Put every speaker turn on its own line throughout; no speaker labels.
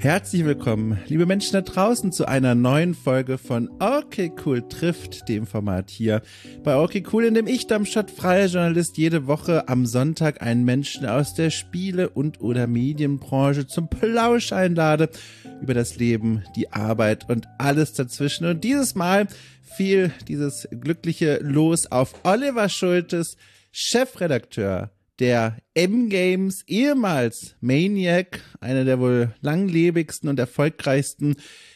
Herzlich willkommen, liebe Menschen da draußen, zu einer neuen Folge von Okay Cool trifft, dem Format hier bei Okay Cool, in dem ich, Darmstadt freier Journalist, jede Woche am Sonntag einen Menschen aus der Spiele- und oder Medienbranche zum Plausch einlade über das Leben, die Arbeit und alles dazwischen. Und dieses Mal fiel dieses glückliche Los auf Oliver Schultes, Chefredakteur der M-Games, ehemals Maniac, eine der wohl langlebigsten und erfolgreichsten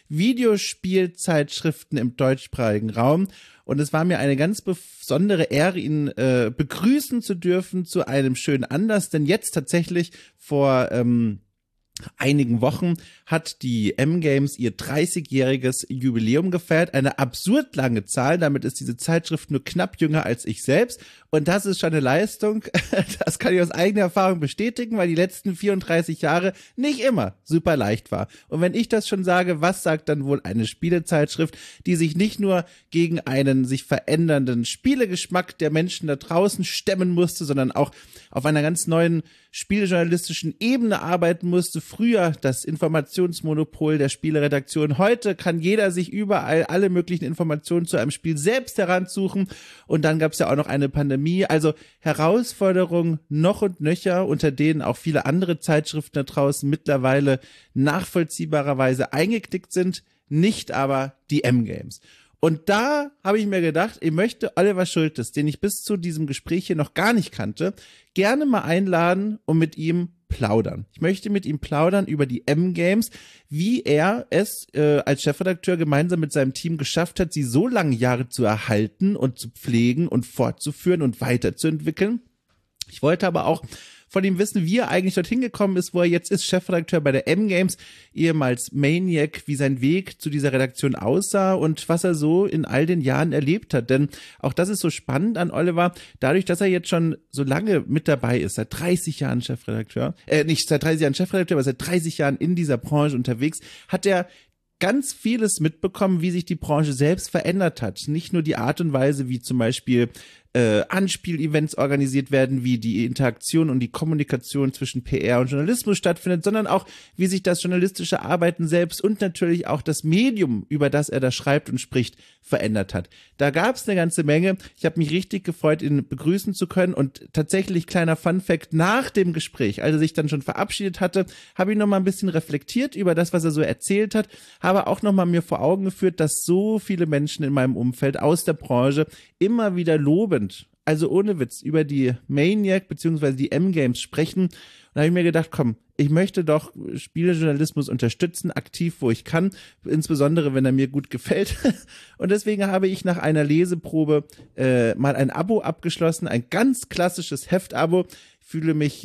Videospielzeitschriften im deutschsprachigen Raum. Und es war mir eine ganz besondere Ehre, ihn begrüßen zu dürfen zu einem schönen Anlass, denn jetzt tatsächlich vor einigen Wochen hat die M-Games ihr 30-jähriges Jubiläum gefeiert. Eine absurd lange Zahl. Damit ist diese Zeitschrift nur knapp jünger als ich selbst. Und das ist schon eine Leistung. Das kann ich aus eigener Erfahrung bestätigen, weil die letzten 34 Jahre nicht immer super leicht war. Und wenn ich das schon sage, was sagt dann wohl eine Spielezeitschrift, die sich nicht nur gegen einen sich verändernden Spielegeschmack der Menschen da draußen stemmen musste, sondern auch auf einer ganz neuen spielejournalistischen Ebene arbeiten musste. Früher das Informationsmonopol der Spieleredaktion. Heute kann jeder sich überall alle möglichen Informationen zu einem Spiel selbst heransuchen. Und dann gab es ja auch noch eine Pandemie. Also Herausforderungen noch und nöcher, unter denen auch viele andere Zeitschriften da draußen mittlerweile nachvollziehbarerweise eingeknickt sind. Nicht aber die M-Games. Und da habe ich mir gedacht, ich möchte Oliver Schultes, den ich bis zu diesem Gespräch hier noch gar nicht kannte, gerne mal einladen und mit ihm plaudern. Ich möchte mit ihm plaudern über die M-Games, wie er es als Chefredakteur gemeinsam mit seinem Team geschafft hat, sie so lange Jahre zu erhalten und zu pflegen und fortzuführen und weiterzuentwickeln. Ich wollte aber auch von ihm wissen, wie er eigentlich dorthin gekommen ist, wo er jetzt ist, Chefredakteur bei der M-Games, ehemals Maniac, wie sein Weg zu dieser Redaktion aussah und was er so in all den Jahren erlebt hat. Denn auch das ist so spannend an Oliver, dadurch, dass er jetzt schon so lange mit dabei ist, seit 30 Jahren Chefredakteur, nicht seit 30 Jahren Chefredakteur, aber seit 30 Jahren in dieser Branche unterwegs, hat er ganz vieles mitbekommen, wie sich die Branche selbst verändert hat. Nicht nur die Art und Weise, wie zum Beispiel Anspiel-Events organisiert werden, wie die Interaktion und die Kommunikation zwischen PR und Journalismus stattfindet, sondern auch, wie sich das journalistische Arbeiten selbst und natürlich auch das Medium, über das er da schreibt und spricht, verändert hat. Da gab es eine ganze Menge. Ich habe mich richtig gefreut, ihn begrüßen zu können und tatsächlich, kleiner Fun-Fact, nach dem Gespräch, als er sich dann schon verabschiedet hatte, habe ich noch mal ein bisschen reflektiert über das, was er so erzählt hat, habe auch noch mal mir vor Augen geführt, dass so viele Menschen in meinem Umfeld aus der Branche immer wieder loben, also ohne Witz, über die Maniac bzw. die M-Games sprechen. Und da habe ich mir gedacht, komm, ich möchte doch Spielejournalismus unterstützen, aktiv, wo ich kann, insbesondere, wenn er mir gut gefällt. Und deswegen habe ich nach einer Leseprobe mal ein Abo abgeschlossen, ein ganz klassisches Heftabo. Ich fühle mich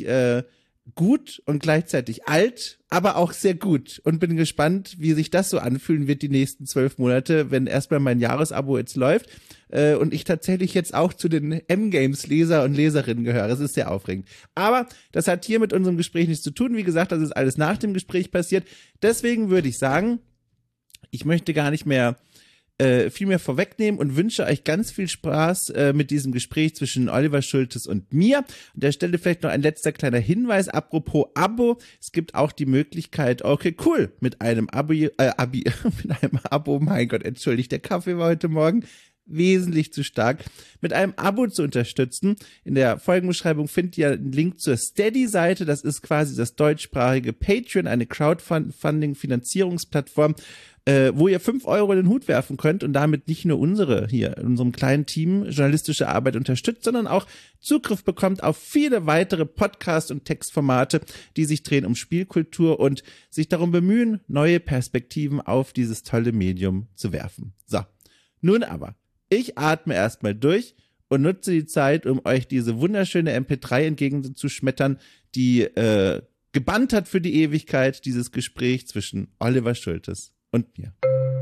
gut und gleichzeitig alt, aber auch sehr gut und bin gespannt, wie sich das so anfühlen wird die nächsten 12 Monate, wenn erstmal mein Jahresabo jetzt läuft und ich tatsächlich jetzt auch zu den M-Games-Leser und Leserinnen gehöre. Es ist sehr aufregend. Aber das hat hier mit unserem Gespräch nichts zu tun. Wie gesagt, das ist alles nach dem Gespräch passiert. Deswegen würde ich sagen, ich möchte gar nicht mehr viel mehr vorwegnehmen und wünsche euch ganz viel Spaß mit diesem Gespräch zwischen Oliver Schultes und mir. An der Stelle vielleicht noch ein letzter kleiner Hinweis, apropos Abo. Es gibt auch die Möglichkeit, okay, cool, mit einem mit einem Abo, mein Gott, entschuldigt, der Kaffee war heute Morgen wesentlich zu stark, mit einem Abo zu unterstützen. In der Folgenbeschreibung findet ihr einen Link zur Steady-Seite. Das ist quasi das deutschsprachige Patreon, eine Crowdfunding-Finanzierungsplattform, wo ihr 5 Euro in den Hut werfen könnt und damit nicht nur unsere hier in unserem kleinen Team journalistische Arbeit unterstützt, sondern auch Zugriff bekommt auf viele weitere Podcast- und Textformate, die sich drehen um Spielkultur und sich darum bemühen, neue Perspektiven auf dieses tolle Medium zu werfen. So, nun aber, ich atme erstmal durch und nutze die Zeit, um euch diese wunderschöne MP3 entgegenzuschmettern, die gebannt hat für die Ewigkeit, dieses Gespräch zwischen Oliver Schultes und mir.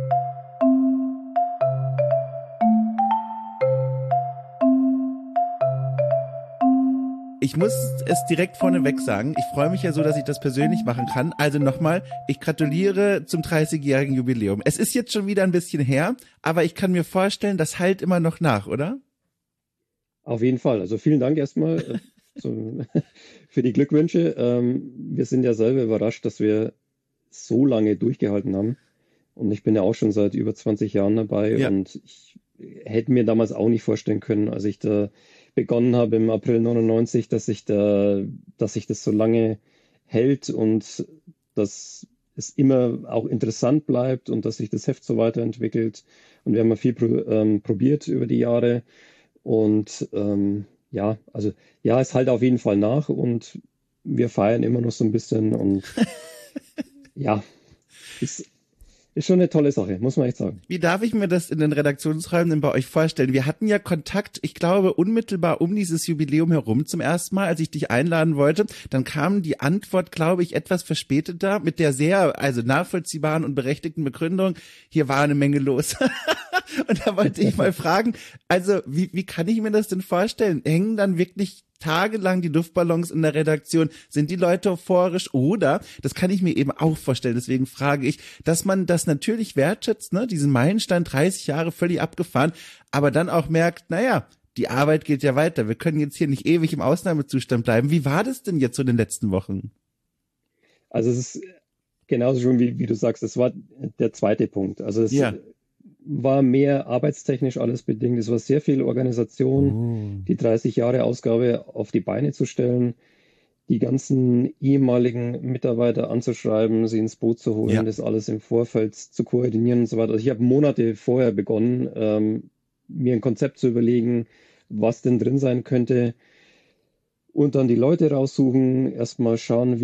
Ich muss es direkt vorneweg sagen, ich freue mich ja so, dass ich das persönlich machen kann. Also nochmal, ich gratuliere zum 30-jährigen Jubiläum. Es ist jetzt schon wieder ein bisschen her, aber ich kann mir vorstellen, das hallt immer noch nach, oder?
Auf jeden Fall. Also vielen Dank erstmal für die Glückwünsche. Wir sind ja selber überrascht, dass wir so lange durchgehalten haben. Und ich bin ja auch schon seit über 20 Jahren dabei
Ja.
und ich hätte mir damals auch nicht vorstellen können, als ich da begonnen habe im April 99, dass sich das so lange hält und dass es immer auch interessant bleibt und dass sich das Heft so weiterentwickelt. Und wir haben ja viel probiert über die Jahre. Und ja, also ja, es halt auf jeden Fall nach und wir feiern immer noch so ein bisschen und ja, ist, ist schon eine tolle Sache, muss man echt sagen.
Wie darf ich mir das in den Redaktionsräumen denn bei euch vorstellen? Wir hatten ja Kontakt, ich glaube, unmittelbar um dieses Jubiläum herum zum ersten Mal, als ich dich einladen wollte. Dann kam die Antwort, glaube ich, etwas verspäteter mit der sehr, also nachvollziehbaren und berechtigten Begründung. Hier war eine Menge los. Und da wollte ich mal fragen, also wie kann ich mir das denn vorstellen? Hängen dann wirklich tagelang die Luftballons in der Redaktion? Sind die Leute euphorisch? Oder, das kann ich mir eben auch vorstellen, deswegen frage ich, dass man das natürlich wertschätzt, ne, diesen Meilenstein 30 Jahre völlig abgefahren, aber dann auch merkt, naja, die Arbeit geht ja weiter. Wir können jetzt hier nicht ewig im Ausnahmezustand bleiben. Wie war das denn jetzt so in den letzten Wochen?
Also es ist genauso schon wie du sagst, das war der zweite Punkt. Also es
Ja.
war mehr arbeitstechnisch alles bedingt. Es war sehr viel Organisation,
Oh.
die 30 Jahre Ausgabe auf die Beine zu stellen, die ganzen ehemaligen Mitarbeiter anzuschreiben, sie ins Boot zu holen,
Ja.
das alles im Vorfeld zu koordinieren und so weiter. Also ich habe Monate vorher begonnen, mir ein Konzept zu überlegen, was denn drin sein könnte. Und dann die Leute raussuchen, erstmal schauen,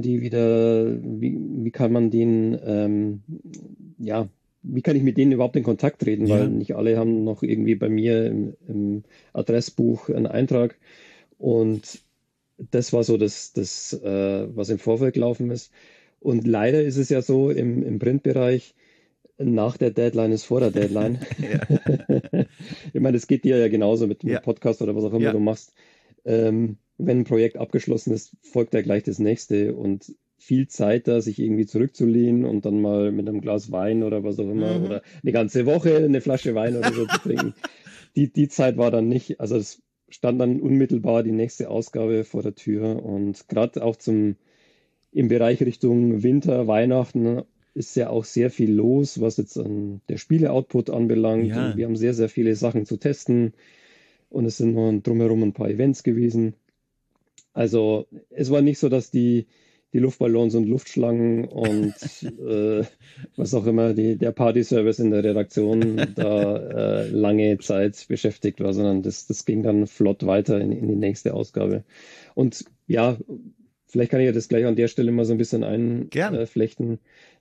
wie kann man den, ja, wie kann ich mit denen überhaupt in Kontakt treten, weil
Ja.
nicht alle haben noch irgendwie bei mir im Adressbuch einen Eintrag. Und das war so was im Vorfeld gelaufen ist. Und leider ist es ja so im Printbereich, nach der Deadline ist vor der Deadline.
Ja.
Ich meine, es geht dir ja genauso mit
Ja.
Podcast oder was auch immer
Ja.
du machst. Wenn ein Projekt abgeschlossen ist, folgt ja gleich das nächste und viel Zeit da, sich irgendwie zurückzulehnen und dann mal mit einem Glas Wein oder was auch immer
Mhm.
oder eine ganze Woche eine Flasche Wein oder so zu trinken. Die Zeit war dann nicht, also es stand dann unmittelbar die nächste Ausgabe vor der Tür und gerade auch im Bereich Richtung Winter, Weihnachten ist ja auch sehr viel los, was jetzt an der Spiele-Output anbelangt und
Ja.
wir haben sehr, sehr viele Sachen zu testen und es sind noch drumherum ein paar Events gewesen. Also es war nicht so, dass die Luftballons und Luftschlangen und was auch immer, der Party-Service in der Redaktion da lange Zeit beschäftigt war, sondern das ging dann flott weiter in die nächste Ausgabe. Und ja, vielleicht kann ich ja das gleich an der Stelle mal so ein bisschen
Gern.
einflechten.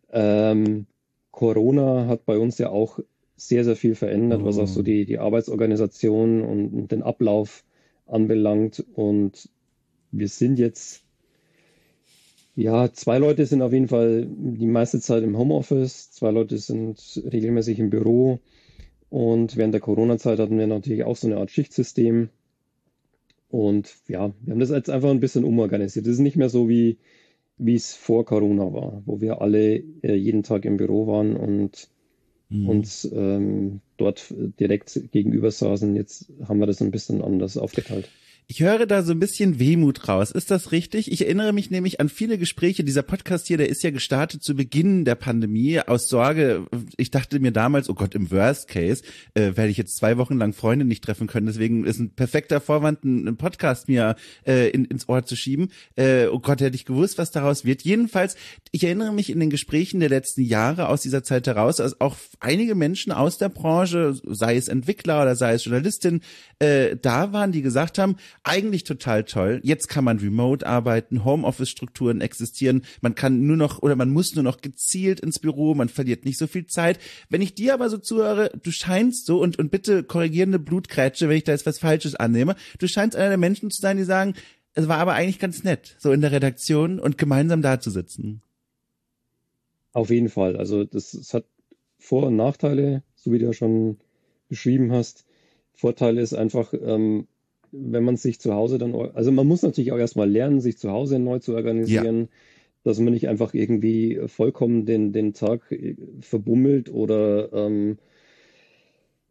Corona hat bei uns ja auch sehr, sehr viel verändert, was auch so
Oh.
die Arbeitsorganisation und den Ablauf anbelangt. Und wir sind jetzt, ja, zwei Leute sind auf jeden Fall die meiste Zeit im Homeoffice, zwei Leute sind regelmäßig im Büro. Und während der Corona-Zeit hatten wir natürlich auch so eine Art Schichtsystem. Und ja, wir haben das jetzt einfach ein bisschen umorganisiert. Es ist nicht mehr so, wie es vor Corona war, wo wir alle jeden Tag im Büro waren und
Mhm.
uns dort direkt gegenüber saßen. Jetzt haben wir das ein bisschen anders aufgeteilt.
Ich höre da so ein bisschen Wehmut raus. Ist das richtig? Ich erinnere mich nämlich an viele Gespräche. Dieser Podcast hier, der ist ja gestartet zu Beginn der Pandemie aus Sorge. Ich dachte mir damals, oh Gott, im Worst Case werde ich jetzt 2 Wochen lang Freunde nicht treffen können. Deswegen ist ein perfekter Vorwand, einen Podcast mir ins Ohr zu schieben. Oh Gott, hätte ich gewusst, was daraus wird. Jedenfalls, ich erinnere mich in den Gesprächen der letzten Jahre aus dieser Zeit heraus, als auch einige Menschen aus der Branche, sei es Entwickler oder sei es Journalistin, da waren, die gesagt haben, eigentlich total toll. Jetzt kann man remote arbeiten, Homeoffice-Strukturen existieren. Man kann nur noch oder man muss nur noch gezielt ins Büro. Man verliert nicht so viel Zeit. Wenn ich dir aber so zuhöre, du scheinst so und bitte korrigierende Blutkrätsche, wenn ich da jetzt was Falsches annehme. Du scheinst einer der Menschen zu sein, die sagen, es war aber eigentlich ganz nett, so in der Redaktion und gemeinsam da zu sitzen.
Auf jeden Fall. Also das hat Vor- und Nachteile, so wie du ja schon beschrieben hast. Vorteil ist einfach, wenn man sich zu Hause dann, also man muss natürlich auch erstmal lernen, sich zu Hause neu zu organisieren, dass man nicht einfach irgendwie vollkommen den Tag verbummelt oder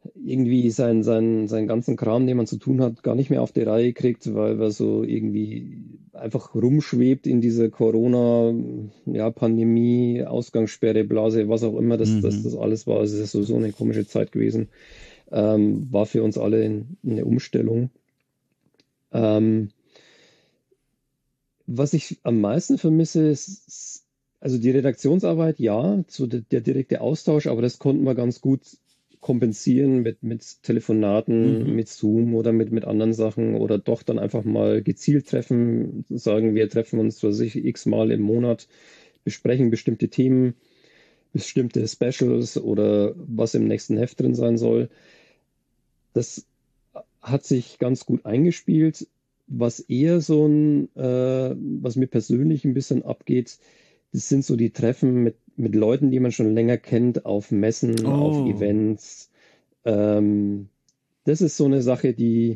irgendwie seinen ganzen Kram, den man zu tun hat, gar nicht mehr auf die Reihe kriegt, weil er so irgendwie einfach rumschwebt in dieser Corona, ja, Pandemie, Ausgangssperre, Blase, was auch immer, das alles war. Also es ist so eine komische Zeit gewesen. War für uns alle eine Umstellung. Ähm, Was ich am meisten vermisse, ist also die Redaktionsarbeit, ja, so der direkte Austausch, aber das konnten wir ganz gut kompensieren mit Telefonaten,
Mhm.
mit Zoom oder mit anderen Sachen oder doch dann einfach mal gezielt treffen, sagen wir treffen uns, was weiß ich, x-mal im Monat, besprechen bestimmte Themen, bestimmte Specials oder was im nächsten Heft drin sein soll. Das hat sich ganz gut eingespielt. Was eher was mir persönlich ein bisschen abgeht, das sind so die Treffen mit Leuten, die man schon länger kennt, auf Messen, auf
Oh.
Events. Das ist so eine Sache,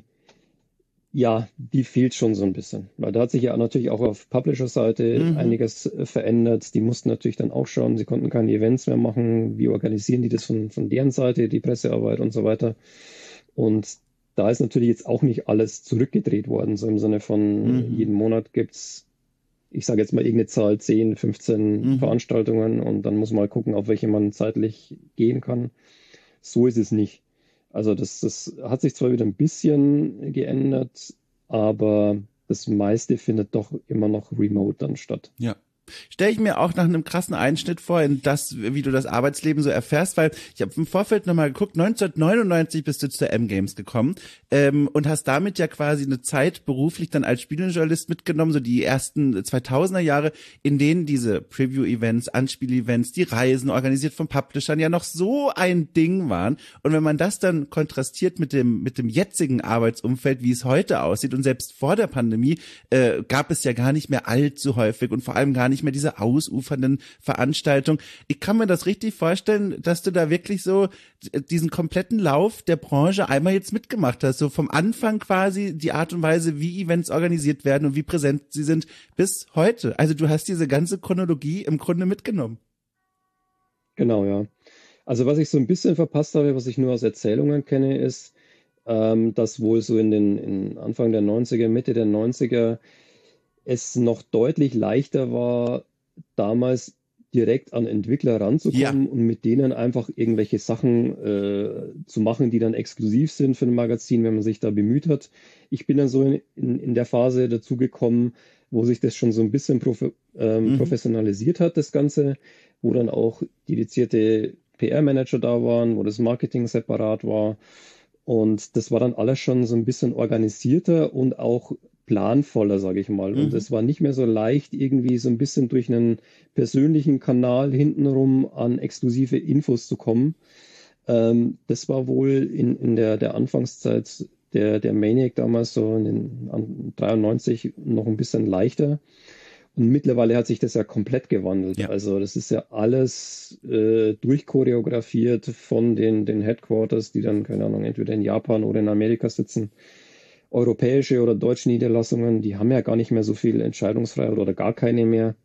ja, die fehlt schon so ein bisschen. Weil da hat sich ja natürlich auch auf Publisher-Seite
Mhm.
einiges verändert. Die mussten natürlich dann auch schauen, sie konnten keine Events mehr machen. Wie organisieren die das von deren Seite, die Pressearbeit und so weiter. Und da ist natürlich jetzt auch nicht alles zurückgedreht worden, so im Sinne von
Mhm.
jeden Monat gibt's, ich sage jetzt mal irgendeine Zahl, 10, 15
Mhm.
Veranstaltungen und dann muss man mal gucken, auf welche man zeitlich gehen kann. So ist es nicht. Also das hat sich zwar wieder ein bisschen geändert, aber das meiste findet doch immer noch remote dann statt.
Ja. Stelle ich mir auch nach einem krassen Einschnitt vor in das, wie du das Arbeitsleben so erfährst, weil ich habe im Vorfeld nochmal geguckt, 1999 bist du zu M-Games gekommen und hast damit ja quasi eine Zeit beruflich dann als Spielejournalist mitgenommen, so die ersten 2000er Jahre, in denen diese Preview-Events, Anspiel-Events, die Reisen organisiert von Publishern ja noch so ein Ding waren. Und wenn man das dann kontrastiert mit dem jetzigen Arbeitsumfeld, wie es heute aussieht und selbst vor der Pandemie, gab es ja gar nicht mehr allzu häufig und vor allem gar nicht mehr diese ausufernden Veranstaltungen. Ich kann mir das richtig vorstellen, dass du da wirklich so diesen kompletten Lauf der Branche einmal jetzt mitgemacht hast, so vom Anfang quasi die Art und Weise, wie Events organisiert werden und wie präsent sie sind bis heute. Also du hast diese ganze Chronologie im Grunde mitgenommen.
Genau, ja. Also was ich so ein bisschen verpasst habe, was ich nur aus Erzählungen kenne, ist, dass wohl so in Anfang der 90er, Mitte der 90er es noch deutlich leichter war, damals direkt an Entwickler
Ja,
ranzukommen und mit denen einfach irgendwelche Sachen zu machen, die dann exklusiv sind für ein Magazin, wenn man sich da bemüht hat. Ich bin dann so in der Phase dazu gekommen, wo sich das schon so ein bisschen
mhm.
professionalisiert hat, das Ganze, wo dann auch dedizierte PR-Manager da waren, wo das Marketing separat war. Und das war dann alles schon so ein bisschen organisierter und auch planvoller, sage ich mal. Und
Mhm.
es war nicht mehr so leicht, irgendwie so ein bisschen durch einen persönlichen Kanal hintenrum an exklusive Infos zu kommen. Das war wohl in der Anfangszeit der Maniac damals so in an 93 noch ein bisschen leichter. Und mittlerweile hat sich das ja komplett gewandelt.
Ja.
Also das ist ja alles durchchoreografiert von den Headquarters, die dann, keine Ahnung, entweder in Japan oder in Amerika sitzen. Europäische oder deutsche Niederlassungen, die haben ja gar nicht mehr so viel Entscheidungsfreiheit oder gar keine mehr.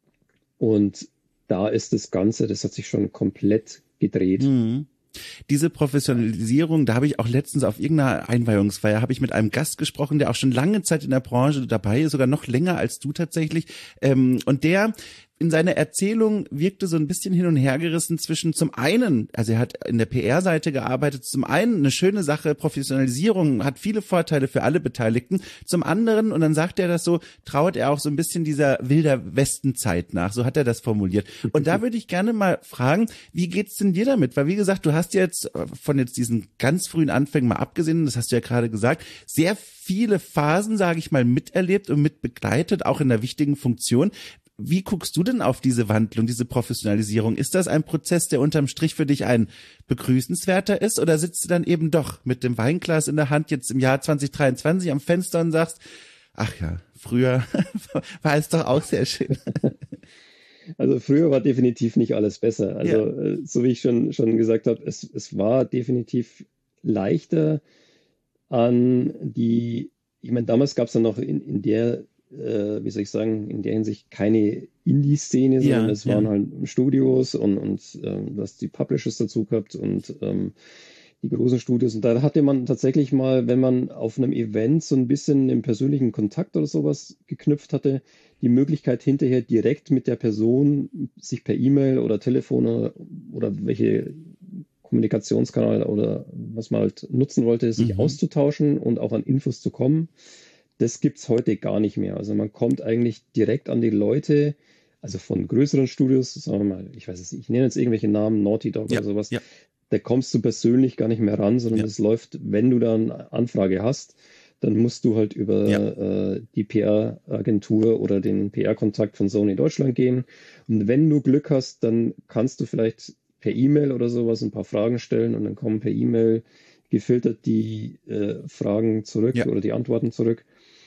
Und da ist das Ganze, das hat sich schon komplett gedreht.
Mhm. Diese Professionalisierung, da habe ich auch letztens auf irgendeiner Einweihungsfeier, habe ich mit einem Gast gesprochen, der auch schon lange Zeit in der Branche dabei ist, sogar noch länger als du tatsächlich. Und der in seiner Erzählung wirkte so ein bisschen hin und her gerissen zwischen zum einen, also er hat in der PR-Seite gearbeitet, zum einen eine schöne Sache, Professionalisierung hat viele Vorteile für alle Beteiligten, zum anderen, und dann sagt er das so, trauert er auch so ein bisschen dieser wilder Westenzeit nach, so hat er das formuliert. Und da würde ich gerne mal fragen, wie geht's denn dir damit? Weil wie gesagt, du hast jetzt von jetzt diesen ganz frühen Anfängen mal abgesehen, das hast du ja gerade gesagt, sehr viele Phasen, sage ich mal, miterlebt und mitbegleitet, auch in der wichtigen Funktion. Wie guckst du denn auf diese Wandlung, diese Professionalisierung? Ist das ein Prozess, der unterm Strich für dich ein begrüßenswerter ist, oder sitzt du dann eben doch mit dem Weinglas in der Hand jetzt im Jahr 2023 am Fenster und sagst, ach ja, früher war es doch auch sehr schön.
Also früher war definitiv nicht alles besser.
Ja.
Also so wie ich schon gesagt habe, es war definitiv leichter an ich meine, damals gab es ja noch in der, wie soll ich sagen, in der Hinsicht keine Indie-Szene, sondern
Ja,
es waren
ja.
halt Studios und du hast die Publishers dazu gehabt und die großen Studios. Und da hatte man tatsächlich mal, wenn man auf einem Event so ein bisschen einen persönlichen Kontakt oder sowas geknüpft hatte, die Möglichkeit hinterher direkt mit der Person sich per E-Mail oder Telefon oder welche Kommunikationskanal oder was man halt nutzen wollte, sich auszutauschen und auch an Infos zu kommen. Das gibt's heute gar nicht mehr. Also man kommt eigentlich direkt an die Leute, also von größeren Studios, sagen wir mal, ich weiß es nicht, ich nenne jetzt irgendwelche Namen, Naughty Dog oder sowas, da kommst du persönlich gar nicht mehr ran, sondern es läuft, wenn du da eine Anfrage hast, dann musst du halt über die PR-Agentur oder den PR-Kontakt von Sony Deutschland gehen. Und wenn du Glück hast, dann kannst du vielleicht per E-Mail oder sowas ein paar Fragen stellen und dann kommen per E-Mail gefiltert die Fragen zurück oder die Antworten zurück.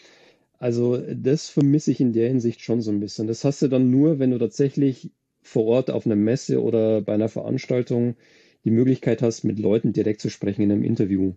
Also das vermisse ich in der Hinsicht schon so ein bisschen. Das hast du dann nur, wenn du tatsächlich vor Ort auf einer Messe oder bei einer Veranstaltung die Möglichkeit hast, mit Leuten direkt zu sprechen in einem Interview.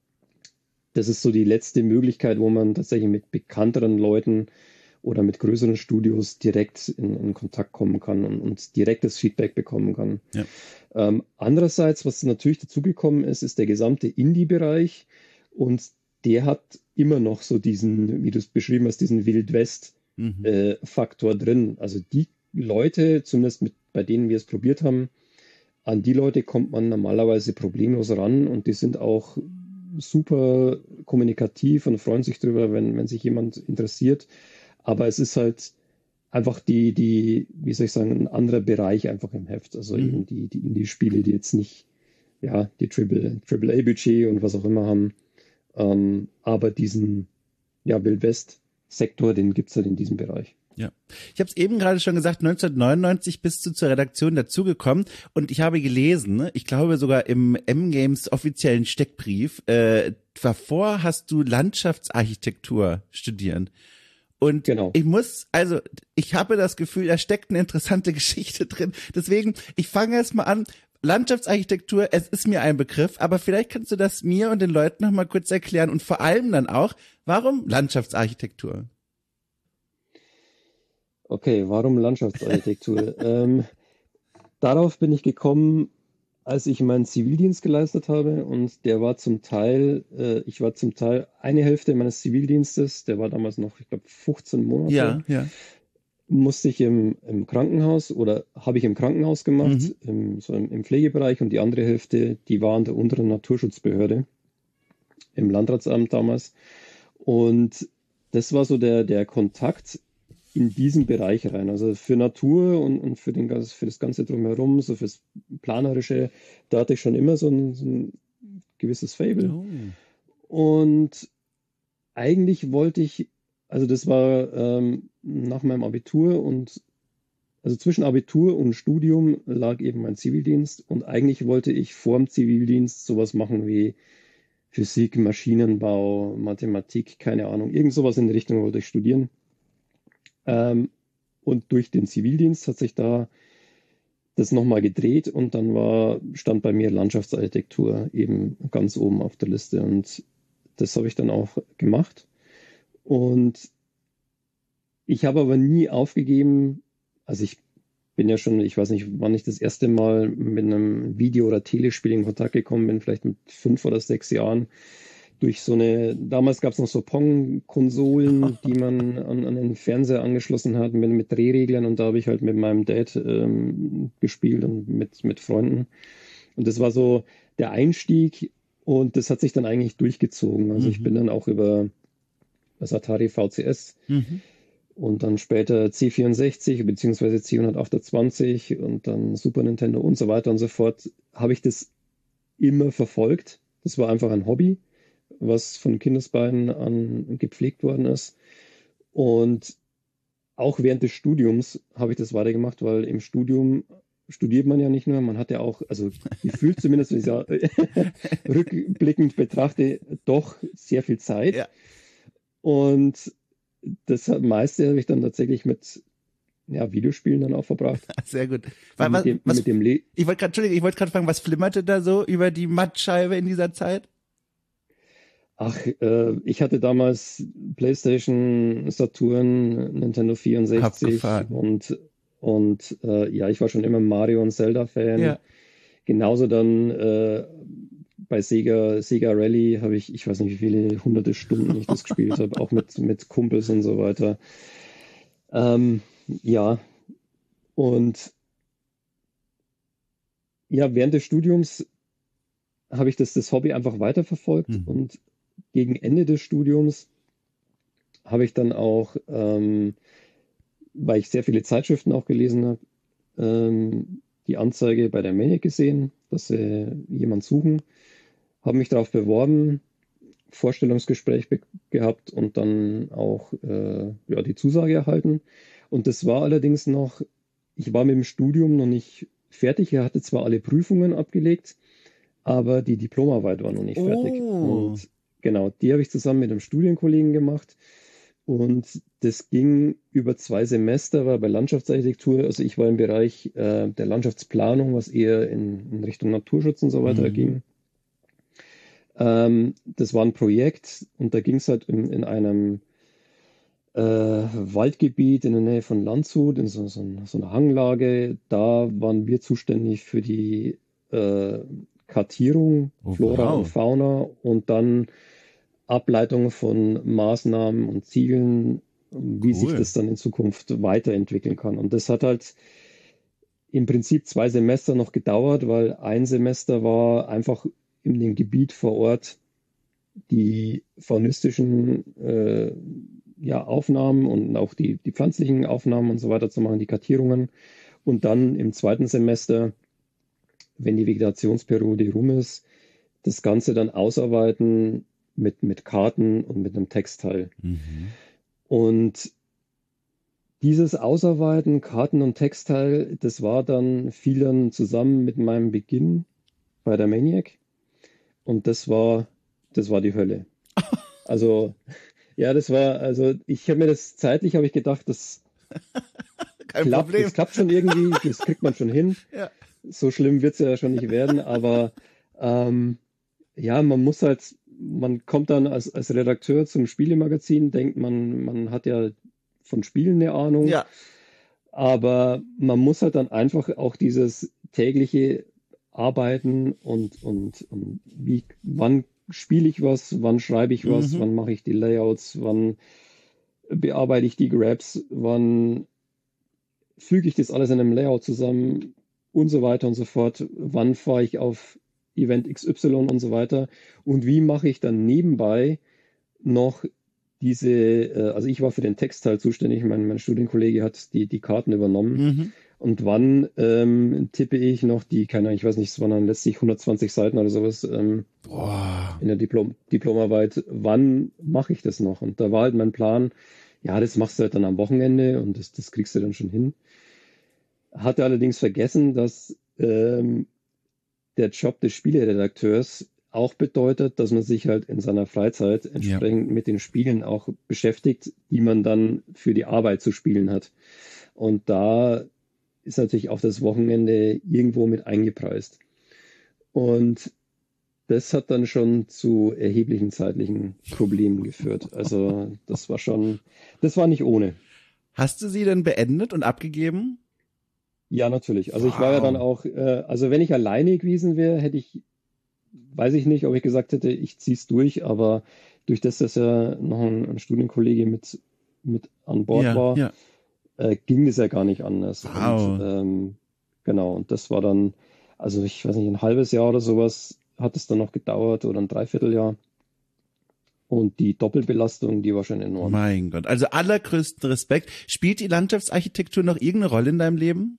Das ist so die letzte Möglichkeit, wo man tatsächlich mit bekannteren Leuten oder mit größeren Studios direkt in Kontakt kommen kann und direktes Feedback bekommen kann. Andererseits, was natürlich dazugekommen ist, ist der gesamte Indie-Bereich und der hat immer noch so diesen, wie du es beschrieben hast, diesen Wild-West-Faktor drin. Also die Leute, zumindest bei denen wir es probiert haben, an die Leute kommt man normalerweise problemlos ran und die sind auch super kommunikativ und freuen sich drüber, wenn sich jemand interessiert. Aber es ist halt einfach wie soll ich sagen, ein anderer Bereich einfach im Heft. Also eben die Indie-Spiele, die jetzt nicht, die AAA-Budget und was auch immer haben. Aber diesen, Wild West-Sektor, den gibt's halt in diesem Bereich.
Ja, ich habe es eben gerade schon gesagt, 1999 bist du zur Redaktion dazugekommen und ich habe gelesen, ne, ich glaube sogar im M-Games offiziellen Steckbrief, davor hast du Landschaftsarchitektur studieren. Und ich habe das Gefühl, da steckt eine interessante Geschichte drin. Deswegen, ich fange erst mal an. Landschaftsarchitektur, es ist mir ein Begriff, aber vielleicht kannst du das mir und den Leuten noch mal kurz erklären und vor allem dann auch, warum Landschaftsarchitektur?
Okay, warum Landschaftsarchitektur? Darauf bin ich gekommen, als ich meinen Zivildienst geleistet habe und der war zum Teil, ich war zum Teil eine Hälfte meines Zivildienstes, der war damals noch, ich glaube, 15 Monate. Musste ich im Krankenhaus oder habe ich im Krankenhaus gemacht, im Pflegebereich und die andere Hälfte, die war an der unteren Naturschutzbehörde im Landratsamt damals. Und das war so der Kontakt in diesen Bereich rein. Also für Natur und für das Ganze drumherum, so fürs Planerische, da hatte ich schon immer so ein gewisses Faible. Und eigentlich wollte ich, also das war nach meinem Abitur also zwischen Abitur und Studium lag eben mein Zivildienst und eigentlich wollte ich vor dem Zivildienst sowas machen wie Physik, Maschinenbau, Mathematik, keine Ahnung, irgend sowas in die Richtung wollte ich studieren. Und durch den Zivildienst hat sich da das nochmal gedreht und dann stand bei mir Landschaftsarchitektur eben ganz oben auf der Liste und das habe ich dann auch gemacht. Und ich habe aber nie aufgegeben, also ich bin ja schon, ich weiß nicht, wann ich das erste Mal mit einem Video- oder Telespiel in Kontakt gekommen bin, vielleicht mit 5 oder 6 Jahren, durch damals gab es noch so Pong-Konsolen, die man an den Fernseher angeschlossen hat mit Drehreglern und da habe ich halt mit meinem Dad gespielt und mit Freunden. Und das war so der Einstieg und das hat sich dann eigentlich durchgezogen. Also ich bin dann auch über das Atari VCS und dann später C64 bzw. C128 und dann Super Nintendo und so weiter und so fort, habe ich das immer verfolgt. Das war einfach ein Hobby, was von Kindesbeinen an gepflegt worden ist. Und auch während des Studiums habe ich das weitergemacht, weil im Studium studiert man ja nicht nur, man hat ja auch, also gefühlt zumindest, wenn ich es rückblickend betrachte, doch sehr viel Zeit. Ja. Und das meiste habe ich dann tatsächlich mit Videospielen dann auch verbracht.
Sehr gut. Ich wollte gerade fragen, was flimmerte da so über die Mattscheibe in dieser Zeit?
Ach, ich hatte damals PlayStation, Saturn, Nintendo 64 und ich war schon immer Mario und Zelda-Fan. Ja. Genauso dann bei Sega Rally habe ich weiß nicht, wie viele hunderte Stunden ich das gespielt habe, auch mit Kumpels und so weiter. Ja, und ja, während des Studiums habe ich das Hobby einfach weiterverfolgt
Hm.
und gegen Ende des Studiums habe ich dann auch, weil ich sehr viele Zeitschriften auch gelesen habe, die Anzeige bei der Maniac gesehen, dass sie jemand suchen, habe mich darauf beworben, Vorstellungsgespräch gehabt und dann auch ja, die Zusage erhalten. Und das war allerdings noch, ich war mit dem Studium noch nicht fertig. Er hatte zwar alle Prüfungen abgelegt, aber die Diplomarbeit war noch nicht fertig.
Oh,
Und genau, die habe ich zusammen mit einem Studienkollegen gemacht. Und das ging über 2 Semester, war bei Landschaftsarchitektur. Also ich war im Bereich der Landschaftsplanung, was eher in Richtung Naturschutz und so weiter
mhm.
ging. Das war ein Projekt und da ging es halt in einem Waldgebiet in der Nähe von Landshut, in so einer Hanglage. Da waren wir zuständig für die äh, Kartierung,
Oh,
Flora und
wow,
Fauna und dann Ableitung von Maßnahmen und Zielen, wie sich
cool.
das dann in Zukunft weiterentwickeln kann. Und das hat halt im Prinzip 2 Semester noch gedauert, weil ein Semester war einfach in dem Gebiet vor Ort die faunistischen ja, Aufnahmen und auch die pflanzlichen Aufnahmen und so weiter zu machen, die Kartierungen. Und dann im zweiten Semester, wenn die Vegetationsperiode rum ist, das Ganze dann ausarbeiten mit Karten und mit einem Textteil.
Mhm.
Und dieses Ausarbeiten, Karten und Textteil, das war dann, fiel dann zusammen mit meinem Beginn bei der Maniac. Und das war die Hölle. Also, ja, das war, also ich habe mir das zeitlich, habe ich gedacht,
Kein Problem.
das klappt schon irgendwie, das kriegt man schon hin.
Ja.
So schlimm wird es ja schon nicht werden, aber ähm, ja, man kommt dann als Redakteur zum Spielemagazin, denkt man hat ja von Spielen eine Ahnung,
Ja.
aber man muss halt dann einfach auch dieses tägliche Arbeiten und wann spiele ich was, wann schreibe ich was,
Mhm.
wann mache ich die Layouts, wann bearbeite ich die Grabs, wann füge ich das alles in einem Layout zusammen und so weiter und so fort. Wann fahre ich auf Event XY und so weiter? Und wie mache ich dann nebenbei noch also ich war für den Textteil zuständig, mein Studienkollege hat die Karten übernommen.
Mhm.
Und wann tippe ich noch keine Ahnung, ich weiß nicht, es waren dann letztlich 120 Seiten oder sowas
Boah.
in der Diplomarbeit, wann mache ich das noch? Und da war halt mein Plan, ja, das machst du halt dann am Wochenende und das kriegst du dann schon hin. Hatte allerdings vergessen, dass der Job des Spieleredakteurs auch bedeutet, dass man sich halt in seiner Freizeit
Ja.
entsprechend mit den Spielen auch beschäftigt, die man dann für die Arbeit zu spielen hat. Und da ist natürlich auch das Wochenende irgendwo mit eingepreist. Und das hat dann schon zu erheblichen zeitlichen Problemen geführt. Also das war nicht ohne.
Hast du sie denn beendet und abgegeben?
Ja, natürlich. Also ich war ja dann
Wow.
auch, also wenn ich alleine gewesen wäre, weiß ich nicht, ob ich gesagt hätte, ich zieh's durch, aber durch das, dass ja noch ein Studienkollege mit an Bord
Ja,
war,
ja.
ging es ja gar nicht anders. Und
Wow.
genau, und das war dann, also ich weiß nicht, ein halbes Jahr oder sowas hat es dann noch gedauert oder ein Dreivierteljahr. Und die Doppelbelastung, die war schon enorm.
Mein Gott. Also allergrößten Respekt. Spielt die Landschaftsarchitektur noch irgendeine Rolle in deinem Leben?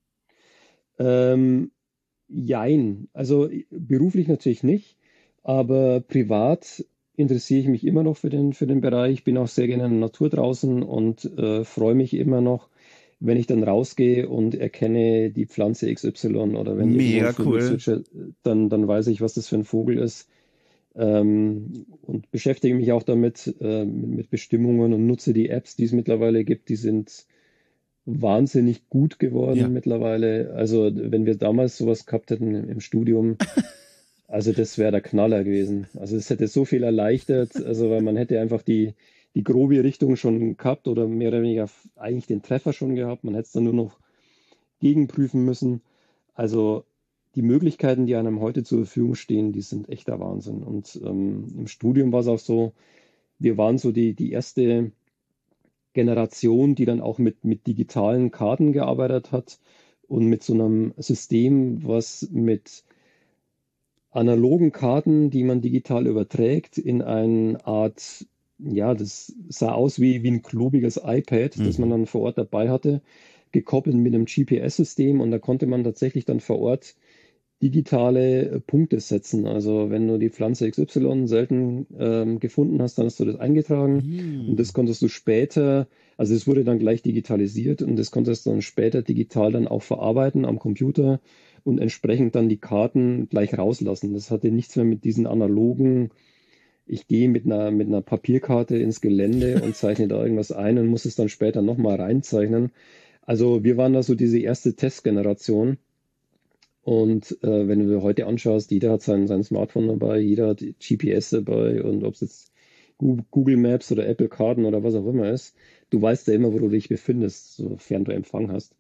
Ähm, Jein. Also beruflich natürlich nicht, aber privat interessiere ich mich immer noch für den Bereich. Bin auch sehr gerne in der Natur draußen und freue mich immer noch, wenn ich dann rausgehe und erkenne die Pflanze XY oder wenn irgendwo ein
Mega
Vogel
cool.
zwitschert, dann weiß ich, was das für ein Vogel ist. Und beschäftige mich auch damit, mit Bestimmungen und nutze die Apps, die es mittlerweile gibt. Die sind wahnsinnig gut geworden
Ja.
mittlerweile. Also wenn wir damals sowas gehabt hätten im Studium, also das wäre der Knaller gewesen. Also es hätte so viel erleichtert, also weil man hätte einfach die grobe Richtung schon gehabt oder mehr oder weniger eigentlich den Treffer schon gehabt. Man hätte es dann nur noch gegenprüfen müssen. Also die Möglichkeiten, die einem heute zur Verfügung stehen, die sind echter Wahnsinn. Und im Studium war es auch so, wir waren so die erste Generation, die dann auch mit digitalen Karten gearbeitet hat und mit so einem System, was mit analogen Karten, die man digital überträgt, in eine Art, ja, das sah aus wie ein klobiges iPad, das man dann vor Ort dabei hatte, gekoppelt mit einem GPS-System, und da konnte man tatsächlich dann vor Ort digitale Punkte setzen. Also wenn du die Pflanze XY selten gefunden hast, dann hast du das eingetragen, und das konntest du später, also es wurde dann gleich digitalisiert, und das konntest du dann später digital dann auch verarbeiten am Computer und entsprechend dann die Karten gleich rauslassen. Das hatte nichts mehr mit diesen analogen, ich gehe mit einer Papierkarte ins Gelände und zeichne da irgendwas ein und muss es dann später nochmal reinzeichnen. Also wir waren da so diese erste Testgeneration. Und wenn du dir heute anschaust, jeder hat sein Smartphone dabei, jeder hat GPS dabei, und ob es jetzt Google Maps oder Apple Karten oder was auch immer ist, du weißt ja immer, wo du dich befindest, sofern du Empfang hast.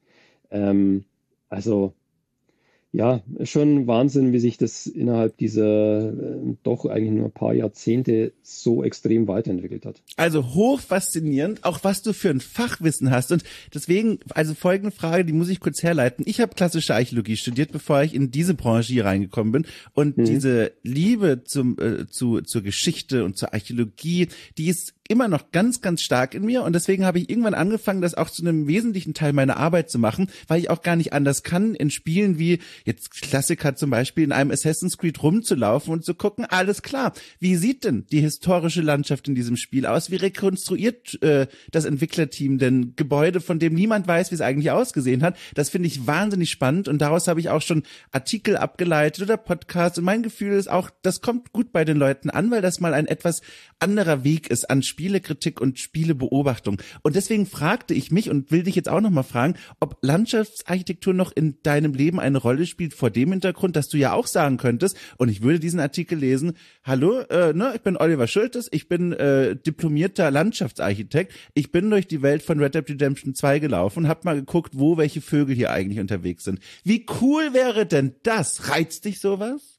Also ja, schon Wahnsinn, wie sich das innerhalb dieser doch eigentlich nur ein paar Jahrzehnte so extrem weiterentwickelt hat.
Also hoch faszinierend, auch was du für ein Fachwissen hast. Und deswegen, also folgende Frage, die muss ich kurz herleiten. Ich habe klassische Archäologie studiert, bevor ich in diese Branche hier reingekommen bin. Und diese Liebe zur Geschichte und zur Archäologie, die ist immer noch ganz, ganz stark in mir, und deswegen habe ich irgendwann angefangen, das auch zu einem wesentlichen Teil meiner Arbeit zu machen, weil ich auch gar nicht anders kann, in Spielen wie jetzt Klassiker zum Beispiel, in einem Assassin's Creed rumzulaufen und zu gucken, alles klar, wie sieht denn die historische Landschaft in diesem Spiel aus? Wie rekonstruiert das Entwicklerteam denn Gebäude, von dem niemand weiß, wie es eigentlich ausgesehen hat? Das finde ich wahnsinnig spannend, und daraus habe ich auch schon Artikel abgeleitet oder Podcasts, und mein Gefühl ist auch, das kommt gut bei den Leuten an, weil das mal ein etwas anderer Weg ist an Spielekritik und Spielebeobachtung. Und deswegen fragte ich mich und will dich jetzt auch nochmal fragen, ob Landschaftsarchitektur noch in deinem Leben eine Rolle spielt, vor dem Hintergrund, dass du ja auch sagen könntest, und ich würde diesen Artikel lesen, hallo, ich bin Oliver Schultes, ich bin diplomierter Landschaftsarchitekt, ich bin durch die Welt von Red Dead Redemption 2 gelaufen und habe mal geguckt, wo welche Vögel hier eigentlich unterwegs sind. Wie cool wäre denn das? Reizt dich sowas?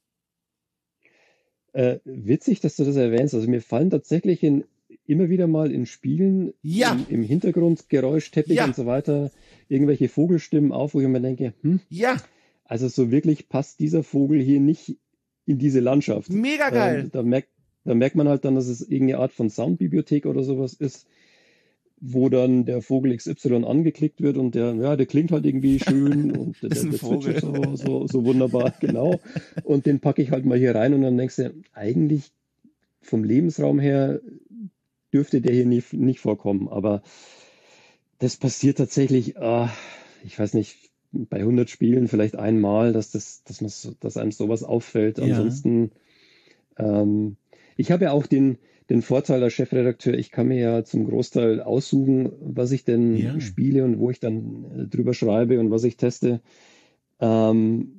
Witzig, dass du das erwähnst. Also mir fallen tatsächlich immer wieder mal in Spielen im Hintergrund Geräuschteppich und so weiter irgendwelche Vogelstimmen auf, wo ich mir denke, also so wirklich passt dieser Vogel hier nicht in diese Landschaft.
Mega geil.
Da merkt man halt dann, dass es irgendeine Art von Soundbibliothek oder sowas ist, wo dann der Vogel XY angeklickt wird, und der klingt halt irgendwie schön und der zwitschert so wunderbar, genau. Und den packe ich halt mal hier rein, und dann denkst du, eigentlich vom Lebensraum her dürfte der hier nicht vorkommen. Aber das passiert tatsächlich, ich weiß nicht, bei 100 Spielen vielleicht einmal, dass einem sowas auffällt.
Ja.
Ansonsten, ich habe ja auch den Vorteil als Chefredakteur, ich kann mir ja zum Großteil aussuchen, was ich denn spiele und wo ich dann drüber schreibe und was ich teste. Und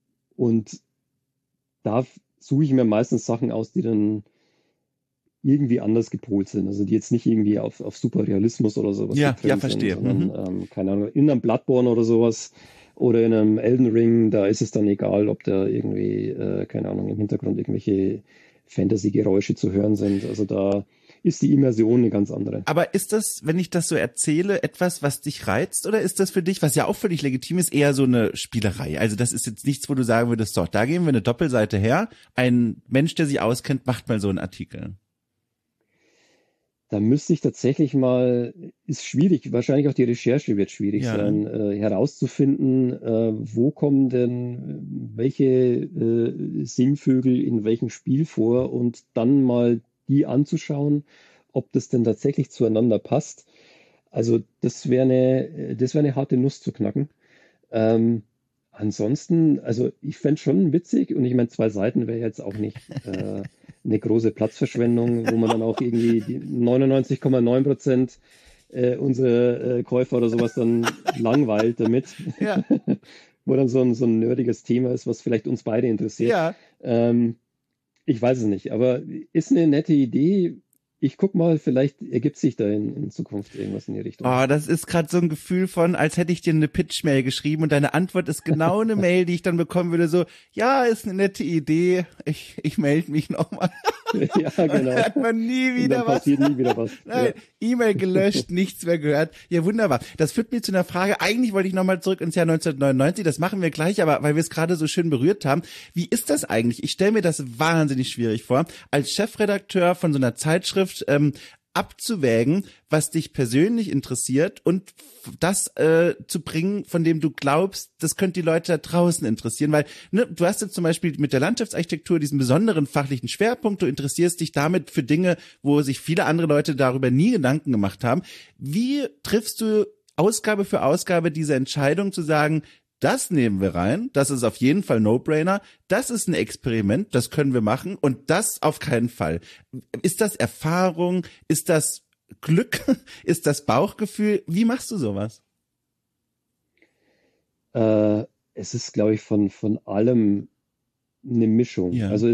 da suche ich mir meistens Sachen aus, die dann irgendwie anders gepolt sind. Also die jetzt nicht irgendwie auf Superrealismus oder sowas
verstehe.
sind, sondern, keine Ahnung, in einem Bloodborne oder sowas oder in einem Elden Ring, da ist es dann egal, ob da irgendwie, keine Ahnung, im Hintergrund irgendwelche Fantasy-Geräusche zu hören sind. Also da ist die Immersion eine ganz andere.
Aber ist das, wenn ich das so erzähle, etwas, was dich reizt, oder ist das für dich, was ja auch völlig legitim ist, eher so eine Spielerei? Also das ist jetzt nichts, wo du sagen würdest, so, da geben wir eine Doppelseite her. Ein Mensch, der sich auskennt, macht mal so einen Artikel.
Da müsste ich tatsächlich mal, ist schwierig, wahrscheinlich auch die Recherche wird schwierig sein, herauszufinden, wo kommen denn welche Singvögel in welchem Spiel vor, und dann mal die anzuschauen, ob das denn tatsächlich zueinander passt. Also das wäre eine harte Nuss zu knacken. Ansonsten, also ich fände schon witzig, und ich meine, 2 Seiten wäre jetzt auch nicht eine große Platzverschwendung, wo man dann auch irgendwie die 99,9% unsere Käufer oder sowas dann langweilt damit.
Ja.
Wo dann so ein nerdiges Thema ist, was vielleicht uns beide interessiert.
Ja.
Ich weiß es nicht, aber ist eine nette Idee. ich guck mal, vielleicht ergibt sich da in Zukunft irgendwas in die Richtung.
Oh, das ist gerade so ein Gefühl von, als hätte ich dir eine Pitch-Mail geschrieben und deine Antwort ist genau eine Mail, die ich dann bekommen würde, so, ja, ist eine nette Idee, ich melde mich nochmal.
Ja, genau.
Dann hat man nie wieder
dann
was.
passiert nie wieder was.
Nein, E-Mail gelöscht, nichts mehr gehört. Ja, wunderbar. Das führt mich zu einer Frage. Eigentlich wollte ich nochmal zurück ins Jahr 1999. Das machen wir gleich, aber weil wir es gerade so schön berührt haben. Wie ist das eigentlich? Ich stelle mir das wahnsinnig schwierig vor, als Chefredakteur von so einer Zeitschrift abzuwägen, was dich persönlich interessiert und das zu bringen, von dem du glaubst, das könnte die Leute da draußen interessieren, weil du hast jetzt zum Beispiel mit der Landschaftsarchitektur diesen besonderen fachlichen Schwerpunkt, du interessierst dich damit für Dinge, wo sich viele andere Leute darüber nie Gedanken gemacht haben. Wie triffst du Ausgabe für Ausgabe diese Entscheidung zu sagen, das nehmen wir rein, das ist auf jeden Fall No-Brainer, das ist ein Experiment, das können wir machen und das auf keinen Fall. Ist das Erfahrung, ist das Glück, ist das Bauchgefühl? Wie machst du sowas?
Es ist, glaube ich, von allem eine Mischung.
Ja.
Also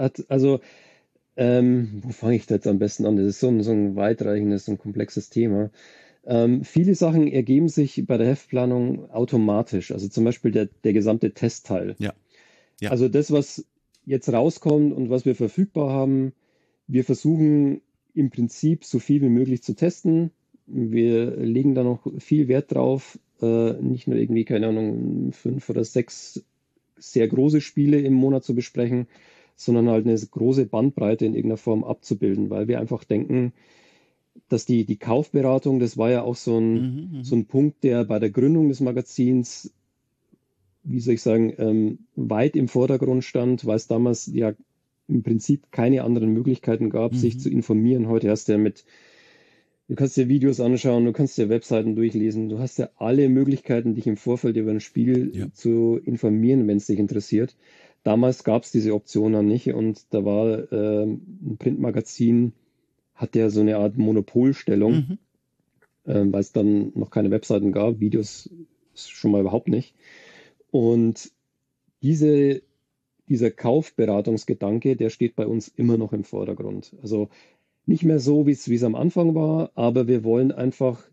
wo fange ich da jetzt am besten an? Das ist so ein weitreichendes und komplexes Thema. Viele Sachen ergeben sich bei der Heftplanung automatisch. Also zum Beispiel der gesamte Testteil.
Ja. Ja.
Also das, was jetzt rauskommt und was wir verfügbar haben, wir versuchen im Prinzip so viel wie möglich zu testen. Wir legen da noch viel Wert drauf, nicht nur irgendwie, keine Ahnung, 5 oder 6 sehr große Spiele im Monat zu besprechen, sondern halt eine große Bandbreite in irgendeiner Form abzubilden, weil wir einfach denken, dass die Kaufberatung, das war ja auch so ein Punkt, der bei der Gründung des Magazins, wie soll ich sagen, weit im Vordergrund stand, weil es damals ja im Prinzip keine anderen Möglichkeiten gab, sich zu informieren. Heute hast du ja du kannst dir Videos anschauen, du kannst dir Webseiten durchlesen, du hast ja alle Möglichkeiten, dich im Vorfeld über ein Spiel zu informieren, wenn es dich interessiert. Damals gab es diese Option dann nicht und da war ein Printmagazin, hat ja so eine Art Monopolstellung, weil es dann noch keine Webseiten gab, Videos schon mal überhaupt nicht. Und dieser Kaufberatungsgedanke, der steht bei uns immer noch im Vordergrund. Also nicht mehr so, wie es am Anfang war, aber wir wollen einfach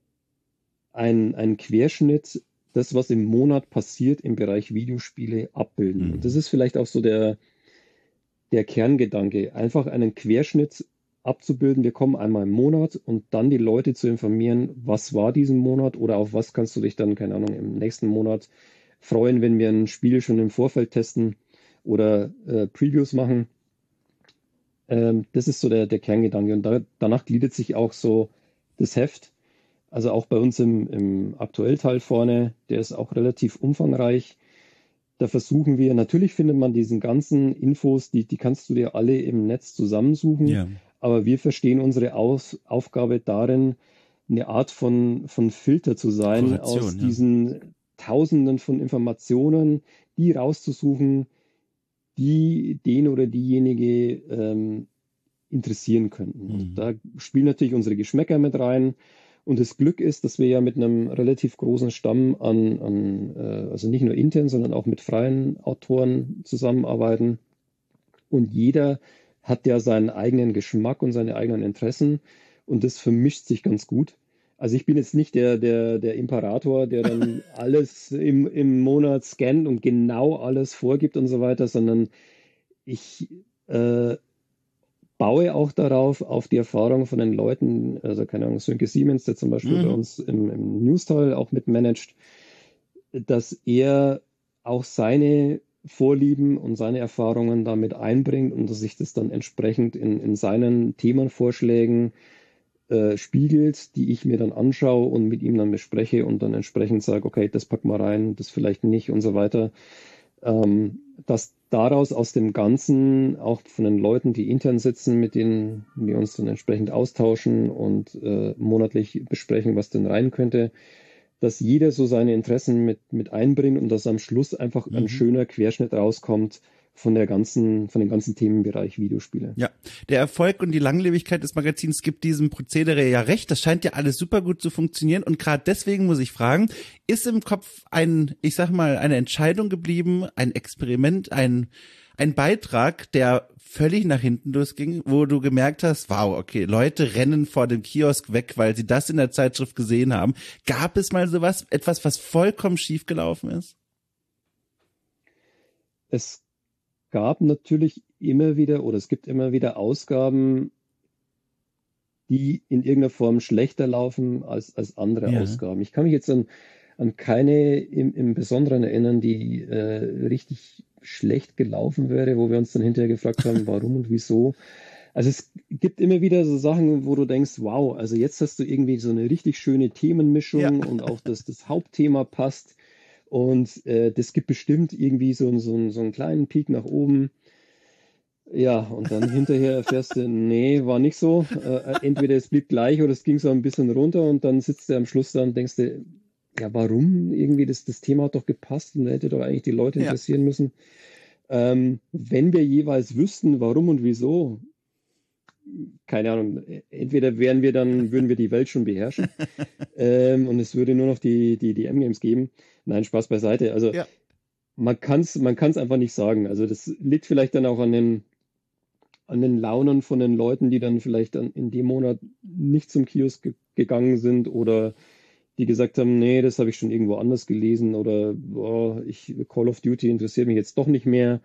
einen Querschnitt, das, was im Monat passiert im Bereich Videospiele, abbilden. Und das ist vielleicht auch so der Kerngedanke, einfach einen Querschnitt abzubilden. Wir kommen einmal im Monat und dann die Leute zu informieren, was war diesen Monat oder auf was kannst du dich dann, keine Ahnung, im nächsten Monat freuen, wenn wir ein Spiel schon im Vorfeld testen oder Previews machen. Das ist so der Kerngedanke und danach gliedert sich auch so das Heft. Also auch bei uns im Aktuellteil vorne, der ist auch relativ umfangreich. Da versuchen wir, natürlich findet man diesen ganzen Infos, die kannst du dir alle im Netz zusammensuchen.
Ja.
Aber wir verstehen unsere Aufgabe darin, eine Art von Filter zu sein, aus diesen Tausenden von Informationen, die rauszusuchen, die den oder diejenige interessieren könnten. Und da spielen natürlich unsere Geschmäcker mit rein. Und das Glück ist, dass wir ja mit einem relativ großen Stamm also nicht nur intern, sondern auch mit freien Autoren zusammenarbeiten. Und jeder hat ja seinen eigenen Geschmack und seine eigenen Interessen und das vermischt sich ganz gut. Also ich bin jetzt nicht der Imperator, der dann alles im Monat scannt und genau alles vorgibt und so weiter, sondern ich baue auch darauf, auf die Erfahrung von den Leuten, also keine Ahnung, Sönke Siemens, der zum Beispiel bei uns im Newsteil auch mitmanagt, dass er auch seine Vorlieben und seine Erfahrungen damit einbringt und dass sich das dann entsprechend in seinen Themenvorschlägen spiegelt, die ich mir dann anschaue und mit ihm dann bespreche und dann entsprechend sage, okay, das pack mal rein, das vielleicht nicht und so weiter. Dass daraus aus dem Ganzen, auch von den Leuten, die intern sitzen, mit denen wir uns dann entsprechend austauschen und monatlich besprechen, was denn rein könnte, dass jeder so seine Interessen mit einbringt und dass am Schluss einfach ein schöner Querschnitt rauskommt von dem ganzen Themenbereich Videospiele.
Ja, der Erfolg und die Langlebigkeit des Magazins gibt diesem Prozedere ja recht. Das scheint ja alles super gut zu funktionieren und gerade deswegen muss ich fragen, ist im Kopf eine Entscheidung geblieben, ein Experiment, ein ein Beitrag, der völlig nach hinten losging, wo du gemerkt hast, wow, okay, Leute rennen vor dem Kiosk weg, weil sie das in der Zeitschrift gesehen haben. Gab es mal sowas, etwas, was vollkommen schief gelaufen ist?
Es gab natürlich immer wieder oder es gibt immer wieder Ausgaben, die in irgendeiner Form schlechter laufen als andere
Ja.
Ausgaben. Ich kann mich jetzt an keine im Besonderen erinnern, die richtig schlecht gelaufen wäre, wo wir uns dann hinterher gefragt haben, warum und wieso. Also es gibt immer wieder so Sachen, wo du denkst, wow, also jetzt hast du irgendwie so eine richtig schöne
Ja.
Themenmischung und auch das Hauptthema passt. Und das gibt bestimmt irgendwie so einen kleinen Peak nach oben. Ja, und dann hinterher erfährst du, nee, war nicht so. Entweder es blieb gleich oder es ging so ein bisschen runter und dann sitzt du am Schluss da und denkst dir, ja, warum? Irgendwie das Thema hat doch gepasst und hätte doch eigentlich die Leute
Ja.
interessieren müssen. Wenn wir jeweils wüssten, warum und wieso, keine Ahnung, entweder würden wir die Welt schon beherrschen, und es würde nur noch die M-Games geben. Nein, Spaß beiseite. Also
Ja.
man kann's einfach nicht sagen. Also das liegt vielleicht dann auch an den Launen von den Leuten, die dann vielleicht dann in dem Monat nicht zum Kiosk gegangen sind oder die gesagt haben, nee, das habe ich schon irgendwo anders gelesen oder Call of Duty interessiert mich jetzt doch nicht mehr.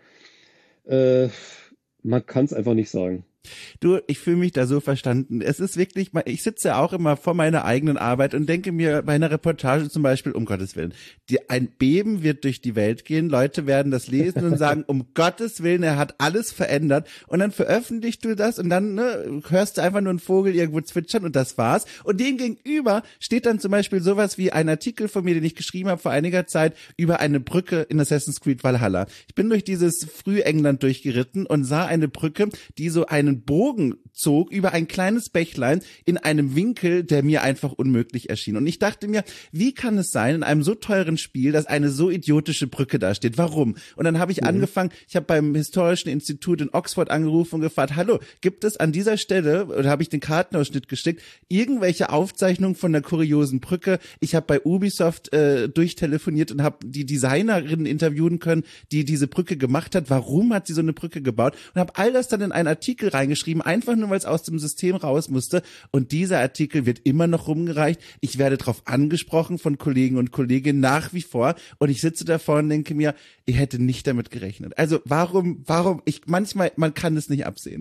Man kann es einfach nicht sagen.
Du, ich fühle mich da so verstanden. Es ist wirklich, ich sitze ja auch immer vor meiner eigenen Arbeit und denke mir bei einer Reportage zum Beispiel, um Gottes Willen, ein Beben wird durch die Welt gehen, Leute werden das lesen und sagen, um Gottes Willen, er hat alles verändert und dann veröffentlichst du das und dann hörst du einfach nur einen Vogel irgendwo zwitschern und das war's. Und dem gegenüber steht dann zum Beispiel sowas wie ein Artikel von mir, den ich geschrieben habe vor einiger Zeit über eine Brücke in Assassin's Creed Valhalla. Ich bin durch dieses Frühengland durchgeritten und sah eine Brücke, die so einen Bogen zog über ein kleines Bächlein in einem Winkel, der mir einfach unmöglich erschien. Und ich dachte mir, wie kann es sein in einem so teuren Spiel, dass eine so idiotische Brücke da steht? Warum? Und dann habe ich angefangen, ich habe beim Historischen Institut in Oxford angerufen und gefragt, hallo, gibt es an dieser Stelle, oder habe ich den Kartenausschnitt geschickt, irgendwelche Aufzeichnungen von der kuriosen Brücke? Ich habe bei Ubisoft durchtelefoniert und habe die Designerin interviewen können, die diese Brücke gemacht hat. Warum hat sie so eine Brücke gebaut? Und habe all das dann in einen Artikel reingeschrieben, einfach nur, weil es aus dem System raus musste. Und dieser Artikel wird immer noch rumgereicht. Ich werde darauf angesprochen von Kollegen und Kolleginnen nach wie vor. Und ich sitze davor und denke mir, ich hätte nicht damit gerechnet. Also warum, manchmal, man kann es nicht absehen.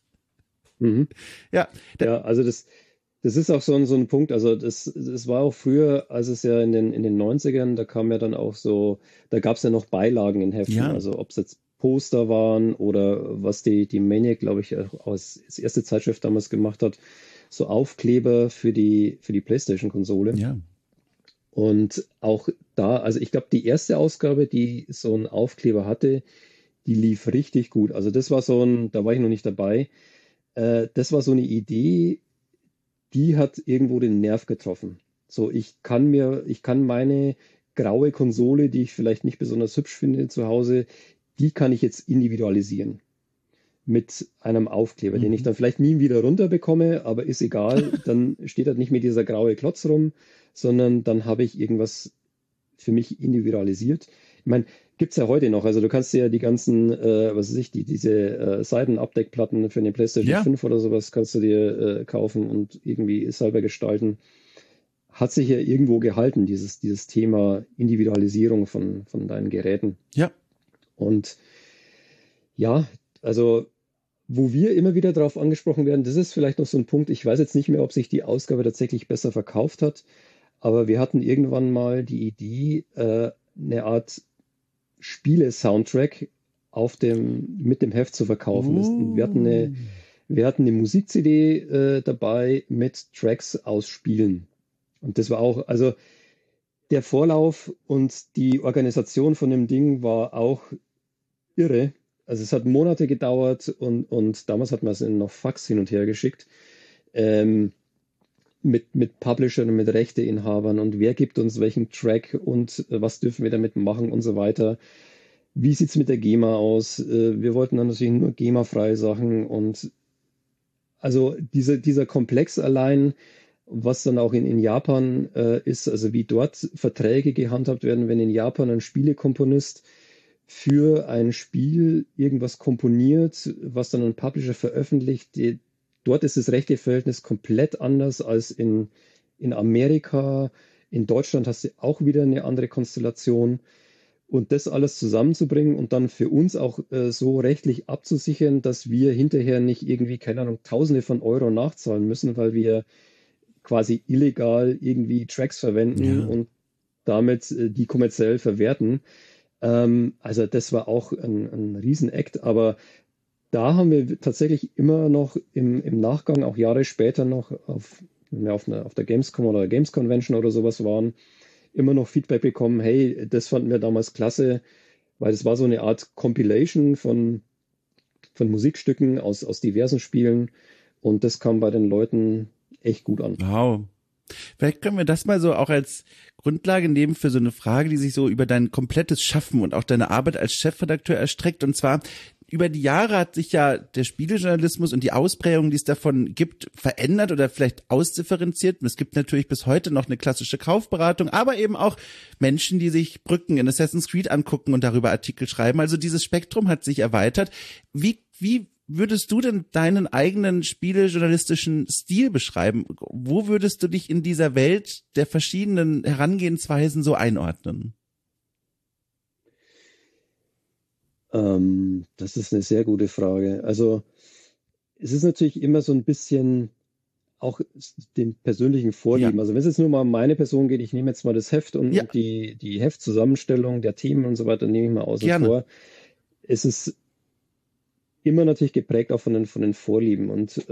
Mhm.
Ja.
Ja, also das ist auch so ein Punkt. Also das war auch früher, als es ja in den 90ern, da kam ja dann auch so, da gab es ja noch Beilagen in Heften.
Ja.
Also ob es jetzt Poster waren oder was die Maniac, glaube ich, auch als erste Zeitschrift damals gemacht hat, so Aufkleber für die PlayStation-Konsole.
Ja.
Und auch da, also ich glaube, die erste Ausgabe, die so einen Aufkleber hatte, die lief richtig gut. Also das war da war ich noch nicht dabei. Das war so eine Idee, die hat irgendwo den Nerv getroffen. So, ich kann meine graue Konsole, die ich vielleicht nicht besonders hübsch finde zu Hause, die kann ich jetzt individualisieren mit einem Aufkleber, den ich dann vielleicht nie wieder runterbekomme, aber ist egal, dann steht halt nicht mehr dieser graue Klotz rum, sondern dann habe ich irgendwas für mich individualisiert. Ich meine, gibt's ja heute noch, also du kannst dir ja die ganzen, was weiß ich, diese Seitenabdeckplatten für eine PlayStation 5 oder sowas kannst du dir kaufen und irgendwie selber gestalten. Hat sich ja irgendwo gehalten, dieses Thema Individualisierung von deinen Geräten.
Ja.
Und ja, also wo wir immer wieder darauf angesprochen werden, das ist vielleicht noch so ein Punkt, ich weiß jetzt nicht mehr, ob sich die Ausgabe tatsächlich besser verkauft hat, aber wir hatten irgendwann mal die Idee, eine Art Spiele-Soundtrack mit dem Heft zu verkaufen. Wir hatten eine Musik-CD dabei mit Tracks aus Spielen. Und das war auch, also der Vorlauf und die Organisation von dem Ding war auch irre. Also es hat Monate gedauert und damals hat man es noch Fax hin und her geschickt. Mit Publishern und mit Rechteinhabern und wer gibt uns welchen Track und was dürfen wir damit machen und so weiter. Wie sieht's mit der GEMA aus? Wir wollten dann natürlich nur GEMA-freie Sachen und also dieser Komplex allein, was dann auch in Japan ist, also wie dort Verträge gehandhabt werden, wenn in Japan ein Spielekomponist für ein Spiel irgendwas komponiert, was dann ein Publisher veröffentlicht. Dort ist das rechtliche Verhältnis komplett anders als in Amerika. In Deutschland hast du auch wieder eine andere Konstellation. Und das alles zusammenzubringen und dann für uns auch so rechtlich abzusichern, dass wir hinterher nicht irgendwie, keine Ahnung, Tausende von Euro nachzahlen müssen, weil wir quasi illegal irgendwie Tracks verwenden
Ja.
und damit die kommerziell verwerten. Also das war auch ein Riesenakt, aber da haben wir tatsächlich immer noch im Nachgang, auch Jahre später noch, wenn wir auf der Gamescom oder Games Convention oder sowas waren, immer noch Feedback bekommen, hey, das fanden wir damals klasse, weil es war so eine Art Compilation von Musikstücken aus diversen Spielen und das kam bei den Leuten echt gut an.
Wow. Vielleicht können wir das mal so auch als Grundlage nehmen für so eine Frage, die sich so über dein komplettes Schaffen und auch deine Arbeit als Chefredakteur erstreckt. Und zwar, über die Jahre hat sich ja der Spielejournalismus und die Ausprägung, die es davon gibt, verändert oder vielleicht ausdifferenziert. Und es gibt natürlich bis heute noch eine klassische Kaufberatung, aber eben auch Menschen, die sich Brücken in Assassin's Creed angucken und darüber Artikel schreiben. Also dieses Spektrum hat sich erweitert. Wie würdest du denn deinen eigenen spielejournalistischen Stil beschreiben? Wo würdest du dich in dieser Welt der verschiedenen Herangehensweisen so einordnen?
Das ist eine sehr gute Frage. Also es ist natürlich immer so ein bisschen auch den persönlichen Vorlieben.
Ja,
Also wenn es jetzt nur mal um meine Person geht, ich nehme jetzt mal das Heft
ja,
und die Heftzusammenstellung der Themen und so weiter, nehme ich mal außen
gerne.
vor. Es ist immer natürlich geprägt auch von den Vorlieben. Und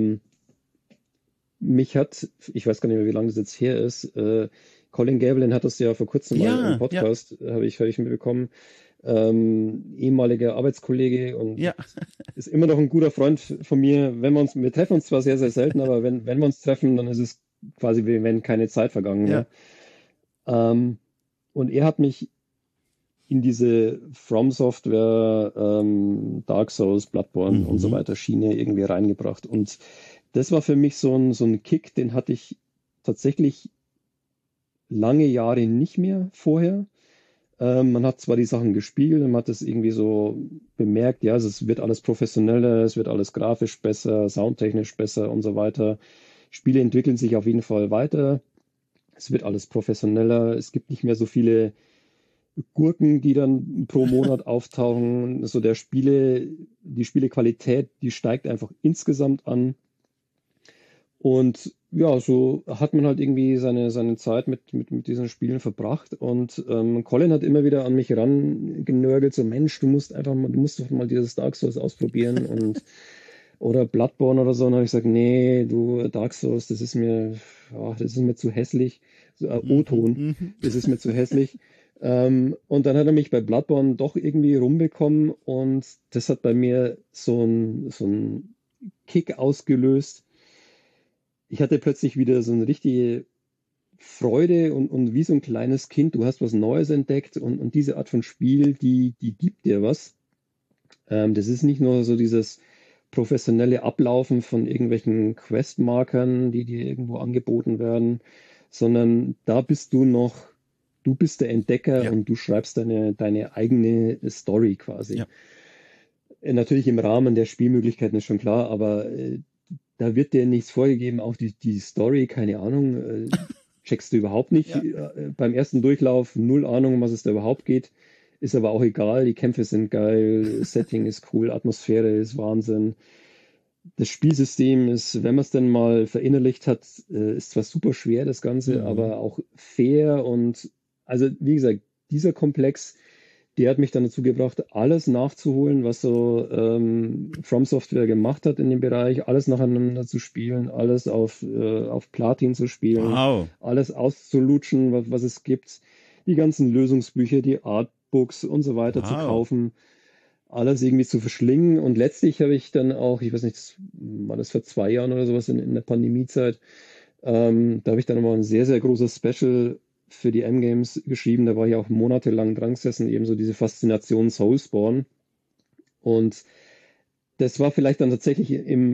mich hat, ich weiß gar nicht mehr, wie lange das jetzt her ist, Colin Gabelin hat das ja vor kurzem mal im
Ja, ja,
Podcast, hab ich mitbekommen, ehemaliger Arbeitskollege und
ja,
ist immer noch ein guter Freund von mir. Wir treffen uns zwar sehr, sehr selten, aber wenn wir uns treffen, dann ist es quasi, wie wenn keine Zeit vergangen
ja.
wäre. Und er hat mich in diese From Software, Dark Souls, Bloodborne und so
Mhm.
weiter Schiene irgendwie reingebracht. Und das war für mich so ein Kick, den hatte ich tatsächlich lange Jahre nicht mehr vorher. Man hat zwar die Sachen gespielt, man hat es irgendwie so bemerkt, ja, es wird alles professioneller, es wird alles grafisch besser, soundtechnisch besser und so weiter. Spiele entwickeln sich auf jeden Fall weiter. Es wird alles professioneller. Es gibt nicht mehr so viele Gurken, die dann pro Monat auftauchen. So die Spielequalität, die steigt einfach insgesamt an. Und ja, so hat man halt irgendwie seine Zeit mit diesen Spielen verbracht. Und Colin hat immer wieder an mich rangenörgelt, so Mensch, du musst doch mal dieses Dark Souls ausprobieren und oder Bloodborne oder so. Und dann habe ich gesagt, nee, du Dark Souls, das ist mir zu hässlich. So,
Mhm.
O-Ton,
Mhm.
das ist mir zu hässlich. Und dann hat er mich bei Bloodborne doch irgendwie rumbekommen und das hat bei mir so ein Kick ausgelöst. Ich hatte plötzlich wieder so eine richtige Freude und wie so ein kleines Kind, du hast was Neues entdeckt und diese Art von Spiel, die gibt dir was. Das ist nicht nur so dieses professionelle Ablaufen von irgendwelchen Questmarkern, die dir irgendwo angeboten werden, sondern da bist du bist der Entdecker
Ja,
und du schreibst deine eigene Story quasi.
ja.
Natürlich im Rahmen der Spielmöglichkeiten ist schon klar, aber da wird dir nichts vorgegeben, auch die Story, keine Ahnung, checkst du überhaupt nicht.
Ja.
Beim ersten Durchlauf null Ahnung, um was es da überhaupt geht. Ist aber auch egal, die Kämpfe sind geil, Setting ist cool, Atmosphäre ist Wahnsinn. Das Spielsystem ist, wenn man es denn mal verinnerlicht hat, ist zwar super schwer, das Ganze,
Mhm.
aber auch fair und also wie gesagt, dieser Komplex, der hat mich dann dazu gebracht, alles nachzuholen, was so From Software gemacht hat in dem Bereich, alles nacheinander zu spielen, alles auf Platin zu spielen,
Wow.
alles auszulutschen, was es gibt, die ganzen Lösungsbücher, die Artbooks und so weiter zu
Wow.
kaufen, alles irgendwie zu verschlingen. Und letztlich habe ich dann auch, ich weiß nicht, war das vor 2 Jahren oder sowas in der Pandemiezeit, da habe ich dann mal ein sehr, sehr großes Special für die M-Games geschrieben. Da war ich auch monatelang dran gesessen, eben so diese Faszination Soulspawn. Und das war vielleicht dann tatsächlich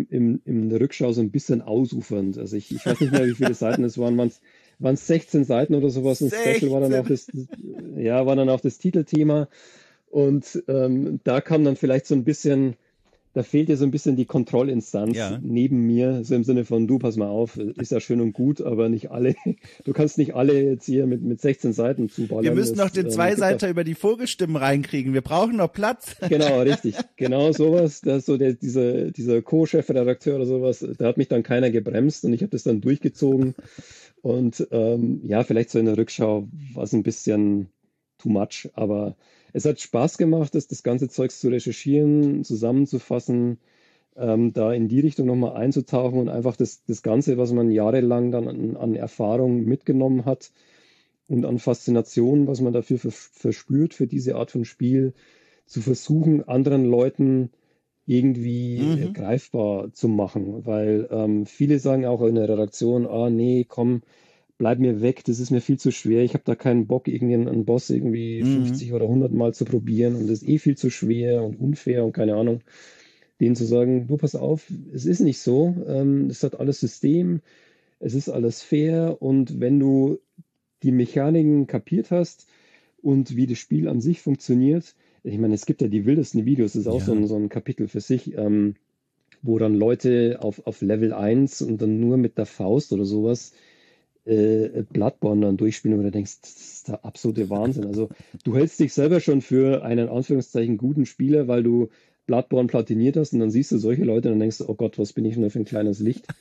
in der Rückschau so ein bisschen ausufernd. Also ich weiß nicht mehr, wie viele Seiten es waren. Waren es 16 Seiten oder sowas? Ein Special war dann auch
16.
ja, war dann auch das Titelthema. Und da kam dann vielleicht so ein bisschen, da fehlt dir so ein bisschen die Kontrollinstanz
Ja.
neben mir, so im Sinne von, du, pass mal auf, ist ja schön und gut, aber nicht alle, du kannst nicht alle jetzt hier mit 16 Seiten
Wir
zuballern.
müssen noch
Es
den
gibt da
Zweiseiter über die Vogelstimmen reinkriegen. Wir brauchen noch Platz.
genau, richtig. Genau sowas. Da ist so dieser Co-Chefredakteur oder sowas, da hat mich dann keiner gebremst und ich habe das dann durchgezogen. Und ja, vielleicht so in der Rückschau war es ein bisschen too much, aber es hat Spaß gemacht, das ganze Zeugs zu recherchieren, zusammenzufassen, da in die Richtung nochmal einzutauchen und einfach das Ganze, was man jahrelang dann an Erfahrung mitgenommen hat und an Faszination, was man dafür verspürt, für diese Art von Spiel, zu versuchen, anderen Leuten irgendwie
Mhm.
greifbar zu machen. Weil viele sagen auch in der Redaktion, ah nee, komm, bleib mir weg, das ist mir viel zu schwer, ich habe da keinen Bock, irgendwie einen Boss irgendwie
Mhm.
50 oder 100 Mal zu probieren und das ist eh viel zu schwer und unfair und keine Ahnung. Denen zu sagen, du pass auf, es ist nicht so, es hat alles System, es ist alles fair und wenn du die Mechaniken kapiert hast und wie das Spiel an sich funktioniert, ich meine, es gibt ja die wildesten Videos, das ist auch
Ja.
so ein Kapitel für sich, wo dann Leute auf Level 1 und dann nur mit der Faust oder sowas Bloodborne dann durchspielen, wo du denkst, das ist der absolute Wahnsinn. Also du hältst dich selber schon für einen Anführungszeichen guten Spieler, weil du Bloodborne platiniert hast und dann siehst du solche Leute und dann denkst du, oh Gott, was bin ich nur für ein kleines Licht?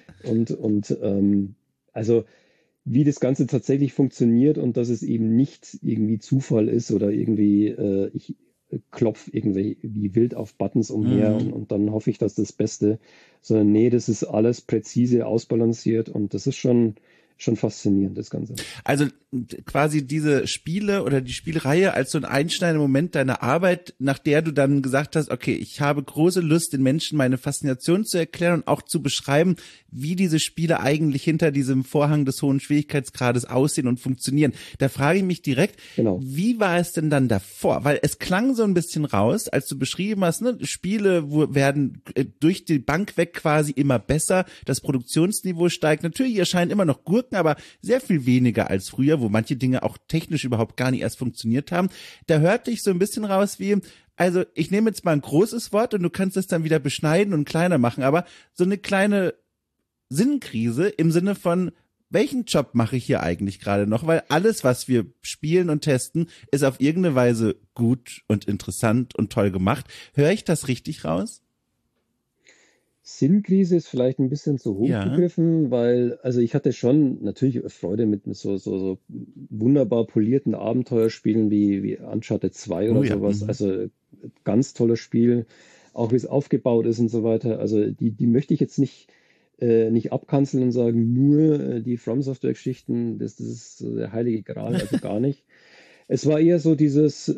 Und also wie das Ganze tatsächlich funktioniert und dass es eben nicht irgendwie Zufall ist oder irgendwie ich klopf irgendwie wie wild auf Buttons umher
Mhm.
und dann hoffe ich, dass das Beste, sondern nee, das ist alles präzise ausbalanciert und das ist schon faszinierend, das Ganze.
Also quasi diese Spiele oder die Spielreihe als so ein einschneidender Moment deiner Arbeit, nach der du dann gesagt hast, okay, ich habe große Lust, den Menschen meine Faszination zu erklären und auch zu beschreiben, wie diese Spiele eigentlich hinter diesem Vorhang des hohen Schwierigkeitsgrades aussehen und funktionieren. Da frage ich mich direkt,
Genau.
wie war es denn dann davor? Weil es klang so ein bisschen raus, als du beschrieben hast, ne, Spiele werden durch die Bank weg quasi immer besser, das Produktionsniveau steigt. Natürlich erscheinen immer noch Gurken, aber sehr viel weniger als früher, wo manche Dinge auch technisch überhaupt gar nicht erst funktioniert haben. Da hörte ich so ein bisschen raus wie, also ich nehme jetzt mal ein großes Wort und du kannst es dann wieder beschneiden und kleiner machen, aber so eine kleine Sinnkrise im Sinne von, welchen Job mache ich hier eigentlich gerade noch? Weil alles, was wir spielen und testen, ist auf irgendeine Weise gut und interessant und toll gemacht. Höre ich das richtig raus?
Sinnkrise ist vielleicht ein bisschen zu hoch
Ja.
gegriffen, weil, also ich hatte schon natürlich Freude mit so wunderbar polierten Abenteuerspielen wie Uncharted 2
Oh
oder
ja.
sowas.
Mhm.
Also ganz tolles Spiel, auch wie es aufgebaut ist und so weiter. Also die möchte ich jetzt nicht abkanzeln und sagen, nur die From Software-Geschichten, das ist so der heilige Gral, also gar nicht. Es war eher so dieses,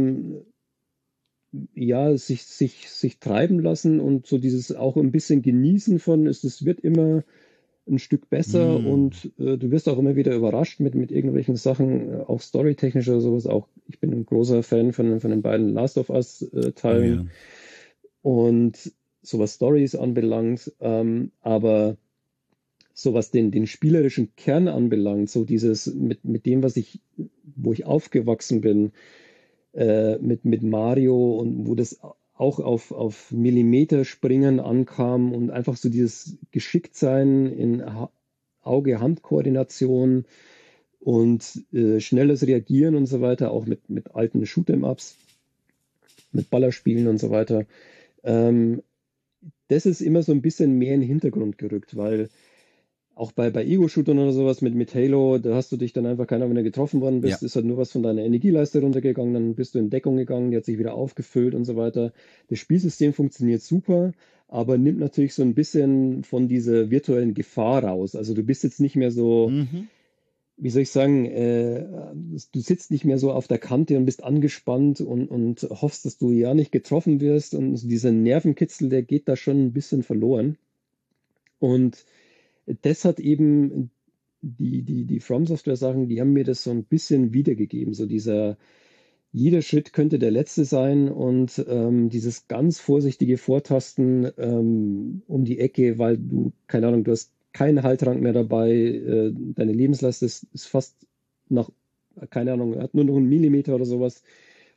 ja, sich treiben lassen und so dieses auch ein bisschen genießen von, es wird immer ein Stück besser
Mhm.
und du wirst auch immer wieder überrascht mit irgendwelchen Sachen, auch storytechnisch oder sowas. Auch ich bin ein großer Fan von den beiden Last of Us
Oh
Teilen
ja.
und so was Stories anbelangt, aber so was den spielerischen Kern anbelangt, so dieses mit dem, wo ich aufgewachsen bin, mit Mario und wo das auch auf Millimeterspringen ankam und einfach so dieses Geschicktsein in Auge-Hand-Koordination und schnelles Reagieren und so weiter, auch mit alten Shoot'em-Ups, mit Ballerspielen und so weiter. Ähm, Das ist immer so ein bisschen mehr in den Hintergrund gerückt, weil auch bei Ego-Shootern oder sowas mit Halo, da hast du dich dann einfach, keiner, wenn du getroffen worden
Ja.
bist, ist halt nur was von deiner Energieleiste runtergegangen, dann bist du in Deckung gegangen, die hat sich wieder aufgefüllt und so weiter. Das Spielsystem funktioniert super, aber nimmt natürlich so ein bisschen von dieser virtuellen Gefahr raus. Also du bist jetzt nicht mehr so,
Mhm.
wie soll ich sagen, du sitzt nicht mehr so auf der Kante und bist angespannt und hoffst, dass du ja nicht getroffen wirst und so dieser Nervenkitzel, der geht da schon ein bisschen verloren. Und das hat eben die From Software Sachen, die haben mir das so ein bisschen wiedergegeben. So jeder Schritt könnte der letzte sein und dieses ganz vorsichtige Vortasten um die Ecke, weil du, keine Ahnung, du hast keinen Heiltrank mehr dabei, deine Lebenslast ist fast nach, keine Ahnung, hat nur noch einen Millimeter oder sowas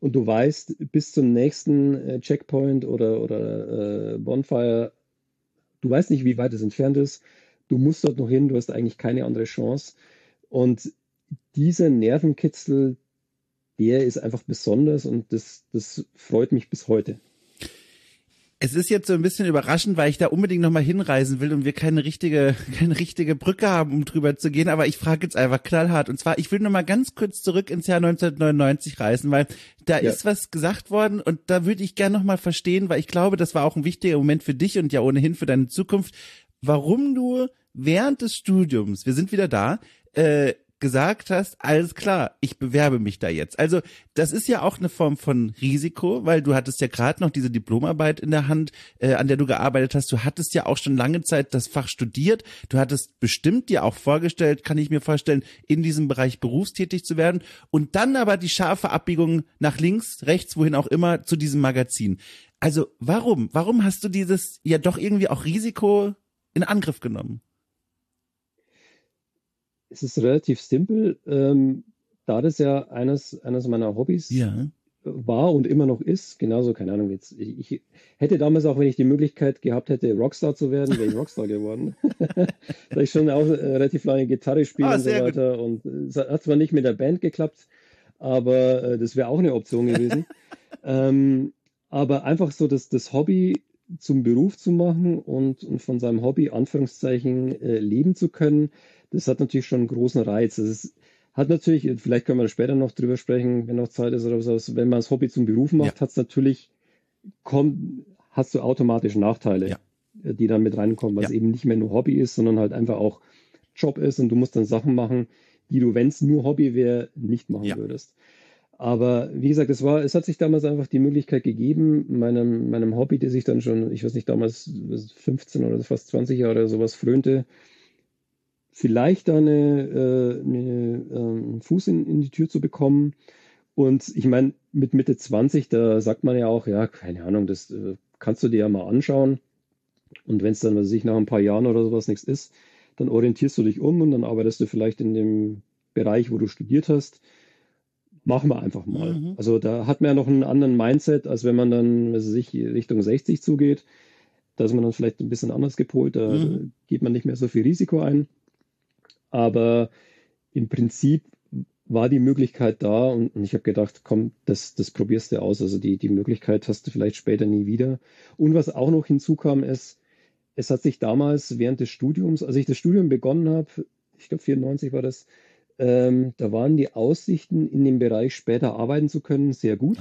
und du weißt, bis zum nächsten Checkpoint oder Bonfire, du weißt nicht, wie weit es entfernt ist. Du musst dort noch hin, du hast eigentlich keine andere Chance. Und dieser Nervenkitzel, der ist einfach besonders und das freut mich bis heute.
Es ist jetzt so ein bisschen überraschend, weil ich da unbedingt nochmal hinreisen will und wir keine richtige Brücke haben, um drüber zu gehen. Aber ich frage jetzt einfach knallhart. Und zwar, ich will nochmal ganz kurz zurück ins Jahr 1999 reisen, weil da ist was gesagt worden und da würde ich gerne nochmal verstehen, weil ich glaube, das war auch ein wichtiger Moment für dich und ja ohnehin für deine Zukunft, warum du während des Studiums, wir sind wieder da, gesagt hast, alles klar, ich bewerbe mich da jetzt. Also das ist ja auch eine Form von Risiko, weil du hattest ja gerade noch diese Diplomarbeit in der Hand, an der du gearbeitet hast. Du hattest ja auch schon lange Zeit das Fach studiert. Du hattest bestimmt dir auch vorgestellt, kann ich mir vorstellen, in diesem Bereich berufstätig zu werden. Und dann aber die scharfe Abbiegung nach links, rechts, wohin auch immer, zu diesem Magazin. Also warum? Warum hast du dieses ja doch irgendwie auch Risiko in Angriff genommen?
Es ist relativ simpel, da das ja eines meiner Hobbys war und immer noch ist, genauso, keine Ahnung, jetzt, ich hätte damals auch, wenn ich die Möglichkeit gehabt hätte, Rockstar zu werden, wäre ich Rockstar geworden. Da ich schon auch relativ lange Gitarre spiele und so weiter. Gut. Und es hat zwar nicht mit der Band geklappt, aber das wäre auch eine Option gewesen. Aber einfach so das Hobby zum Beruf zu machen und von seinem Hobby, Anführungszeichen, leben zu können, das hat natürlich schon einen großen Reiz. Hat natürlich, vielleicht können wir später noch drüber sprechen, wenn noch Zeit ist oder was, wenn man das Hobby zum Beruf macht, hat es natürlich, hast du automatisch Nachteile, die dann mit reinkommen, weil es eben nicht mehr nur Hobby ist, sondern halt einfach auch Job ist und du musst dann Sachen machen, die du, wenn es nur Hobby wäre, nicht machen würdest. Aber wie gesagt, es hat sich damals einfach die Möglichkeit gegeben, meinem Hobby, das ich dann schon, ich weiß nicht, damals 15 oder fast 20 Jahre oder sowas frönte, vielleicht da einen Fuß in die Tür zu bekommen. Und ich meine, mit Mitte 20, da sagt man ja auch, ja, keine Ahnung, das kannst du dir ja mal anschauen. Und wenn es dann, was weiß ich, nach ein paar Jahren oder sowas nichts ist, dann orientierst du dich um und dann arbeitest du vielleicht in dem Bereich, wo du studiert hast. Machen wir einfach mal. Mhm. Also da hat man ja noch einen anderen Mindset, als wenn man dann, was weiß ich, Richtung 60 zugeht. Da ist man dann vielleicht ein bisschen anders gepolt, da geht man nicht mehr so viel Risiko ein. Aber im Prinzip war die Möglichkeit da und ich habe gedacht, komm, das probierst du aus. Also die Möglichkeit hast du vielleicht später nie wieder. Und was auch noch hinzukam, ist, es hat sich damals während des Studiums, als ich das Studium begonnen habe, ich glaube 94 war das, da waren die Aussichten, in dem Bereich später arbeiten zu können, sehr gut.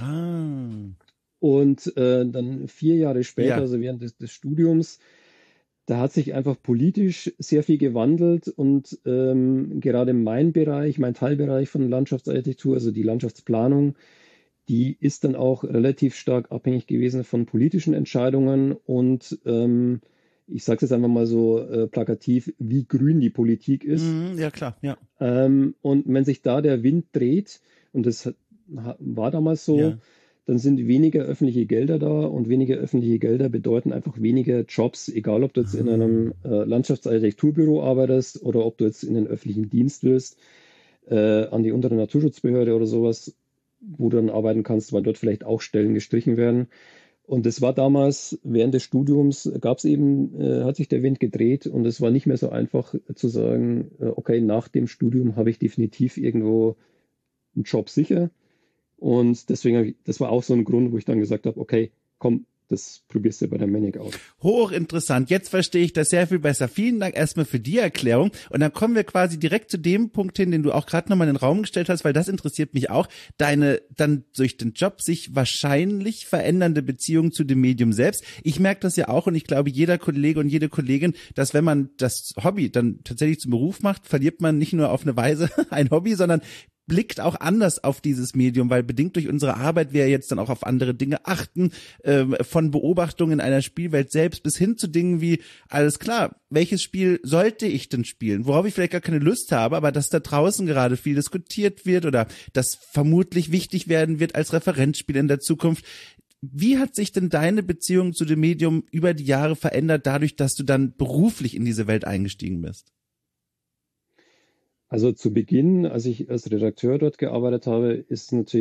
Und dann 4 Jahre später, also während des Studiums, da hat sich einfach politisch sehr viel gewandelt und gerade mein Teilbereich von Landschaftsarchitektur, also die Landschaftsplanung, die ist dann auch relativ stark abhängig gewesen von politischen Entscheidungen und ich sage es jetzt einfach mal so plakativ, wie grün die Politik ist.
Ja, klar, ja.
Und wenn sich da der Wind dreht, und das war damals so, dann sind weniger öffentliche Gelder da und weniger öffentliche Gelder bedeuten einfach weniger Jobs, egal ob du jetzt in einem Landschaftsarchitekturbüro arbeitest oder ob du jetzt in den öffentlichen Dienst willst, an die untere Naturschutzbehörde oder sowas, wo du dann arbeiten kannst, weil dort vielleicht auch Stellen gestrichen werden. Und das war damals, während des Studiums hat sich der Wind gedreht und es war nicht mehr so einfach zu sagen, okay, nach dem Studium habe ich definitiv irgendwo einen Job sicher. Und deswegen, das war auch so ein Grund, wo ich dann gesagt habe, okay, komm, das probierst du bei der Manic aus.
Hochinteressant. Jetzt verstehe ich das sehr viel besser. Vielen Dank erstmal für die Erklärung. Und dann kommen wir quasi direkt zu dem Punkt hin, den du auch gerade nochmal in den Raum gestellt hast, weil das interessiert mich auch. Deine dann durch den Job sich wahrscheinlich verändernde Beziehung zu dem Medium selbst. Ich merke das ja auch und ich glaube, jeder Kollege und jede Kollegin, dass wenn man das Hobby dann tatsächlich zum Beruf macht, verliert man nicht nur auf eine Weise ein Hobby, sondern blickt auch anders auf dieses Medium, weil bedingt durch unsere Arbeit wir jetzt dann auch auf andere Dinge achten, von Beobachtungen in einer Spielwelt selbst bis hin zu Dingen wie, alles klar, welches Spiel sollte ich denn spielen, worauf ich vielleicht gar keine Lust habe, aber dass da draußen gerade viel diskutiert wird oder das vermutlich wichtig werden wird als Referenzspiel in der Zukunft. Wie hat sich denn deine Beziehung zu dem Medium über die Jahre verändert, dadurch, dass du dann beruflich in diese Welt eingestiegen bist?
Also zu Beginn, als ich als Redakteur dort gearbeitet habe, ist natürlich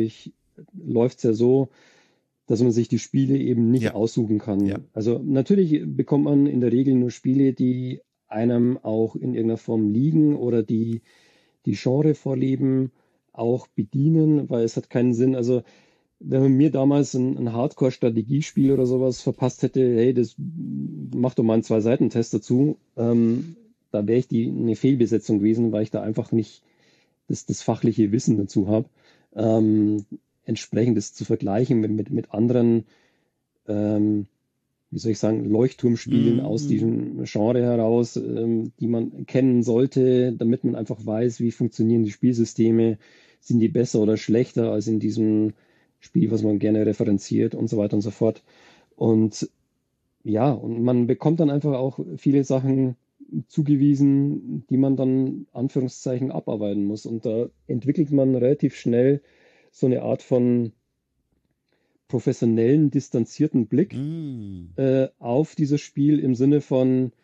läuft es ja so, dass man sich die Spiele eben nicht
Ja,
aussuchen kann.
ja.
Also natürlich bekommt man in der Regel nur Spiele, die einem auch in irgendeiner Form liegen oder die Genrevorlieben auch bedienen, weil es hat keinen Sinn. Also wenn man mir damals ein Hardcore-Strategiespiel oder sowas verpasst hätte, hey, das mach doch mal einen Zwei-Seiten-Test dazu, da wäre ich eine Fehlbesetzung gewesen, weil ich da einfach nicht das fachliche Wissen dazu habe. Ähm, Entsprechend das zu vergleichen mit anderen, ähm, wie soll ich sagen, Leuchtturmspielen aus
Mhm.
diesem Genre heraus, die man kennen sollte, damit man einfach weiß, wie funktionieren die Spielsysteme, sind die besser oder schlechter als in diesem Spiel, was man gerne referenziert und so weiter und so fort. Und ja, und man bekommt dann einfach auch viele Sachen zugewiesen, die man dann Anführungszeichen abarbeiten muss. Und da entwickelt man relativ schnell so eine Art von professionellen, distanzierten Blick
Mhm.
auf dieses Spiel im Sinne von,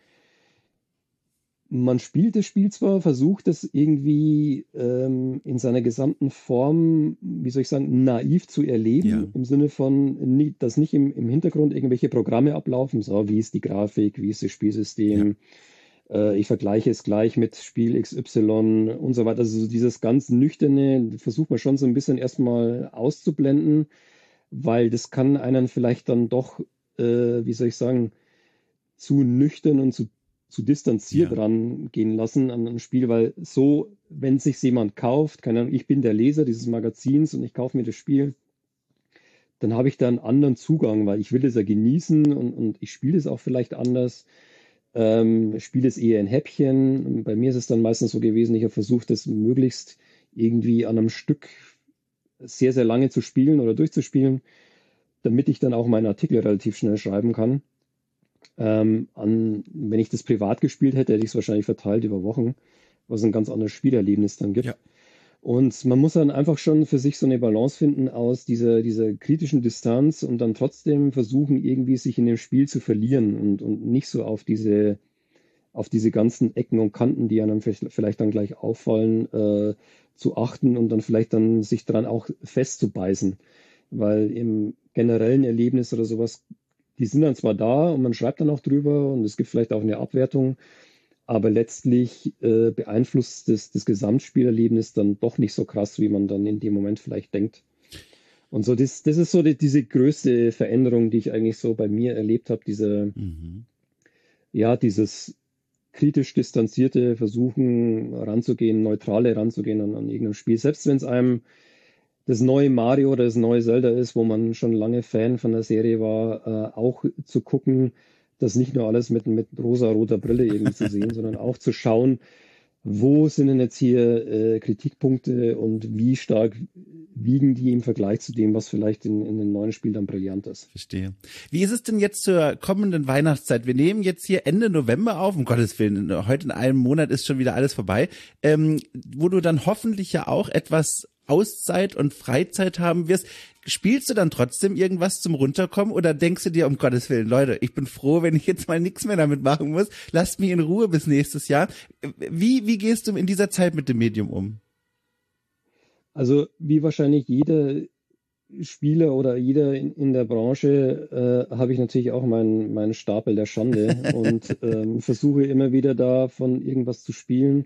man spielt das Spiel zwar, versucht es irgendwie in seiner gesamten Form, wie soll ich sagen, naiv zu
Ja,
erleben, im Sinne von, dass nicht im Hintergrund irgendwelche Programme ablaufen, so wie ist die Grafik, wie ist das
ja.
Spielsystem, ich vergleiche es gleich mit Spiel XY und so weiter. Also so dieses ganz Nüchterne versucht man schon so ein bisschen erstmal auszublenden, weil das kann einen vielleicht dann doch, wie soll ich sagen, zu nüchtern und zu distanziert
Ja.
rangehen lassen an ein Spiel, weil so, wenn sich jemand kauft, keine Ahnung, ich bin der Leser dieses Magazins und ich kaufe mir das Spiel, dann habe ich da einen anderen Zugang, weil ich will es ja genießen und ich spiele es auch vielleicht anders. Spiele es eher in Häppchen. Bei mir ist es dann meistens so gewesen, ich habe versucht, das möglichst irgendwie an einem Stück sehr, sehr lange zu spielen oder durchzuspielen, damit ich dann auch meinen Artikel relativ schnell schreiben kann. Wenn ich das privat gespielt hätte, hätte ich es wahrscheinlich verteilt über Wochen, was ein ganz anderes Spielerlebnis dann
Ja.
gibt. Und man muss dann einfach schon für sich so eine Balance finden aus dieser kritischen Distanz und dann trotzdem versuchen, irgendwie sich in dem Spiel zu verlieren und nicht so auf diese ganzen Ecken und Kanten, die einem vielleicht dann gleich auffallen, zu achten und dann vielleicht dann sich dran auch festzubeißen. Weil im generellen Erlebnis oder sowas, die sind dann zwar da und man schreibt dann auch drüber und es gibt vielleicht auch eine Abwertung, aber letztlich beeinflusst das Gesamtspielerlebnis dann doch nicht so krass, wie man dann in dem Moment vielleicht denkt. Und so, das ist so diese größte Veränderung, die ich eigentlich so bei mir erlebt habe,
Mhm.
ja, dieses kritisch distanzierte Versuchen ranzugehen, neutrale ranzugehen an irgendeinem Spiel. Selbst wenn es einem das neue Mario oder das neue Zelda ist, wo man schon lange Fan von der Serie war, auch zu gucken, das nicht nur alles mit rosa-roter Brille irgendwie zu sehen, sondern auch zu schauen, wo sind denn jetzt hier Kritikpunkte und wie stark wiegen die im Vergleich zu dem, was vielleicht in den neuen Spielen dann brillant ist.
Verstehe. Wie ist es denn jetzt zur kommenden Weihnachtszeit? Wir nehmen jetzt hier Ende November auf, um Gottes Willen, heute in einem Monat ist schon wieder alles vorbei, wo du dann hoffentlich ja auch etwas Auszeit und Freizeit haben wirst. Spielst du dann trotzdem irgendwas zum Runterkommen oder denkst du dir, um Gottes Willen, Leute, ich bin froh, wenn ich jetzt mal nichts mehr damit machen muss, lasst mich in Ruhe bis nächstes Jahr. Wie gehst du in dieser Zeit mit dem Medium um?
Also wie wahrscheinlich jeder Spieler oder jeder in der Branche habe ich natürlich auch meinen Stapel der Schande und versuche immer wieder davon irgendwas zu spielen.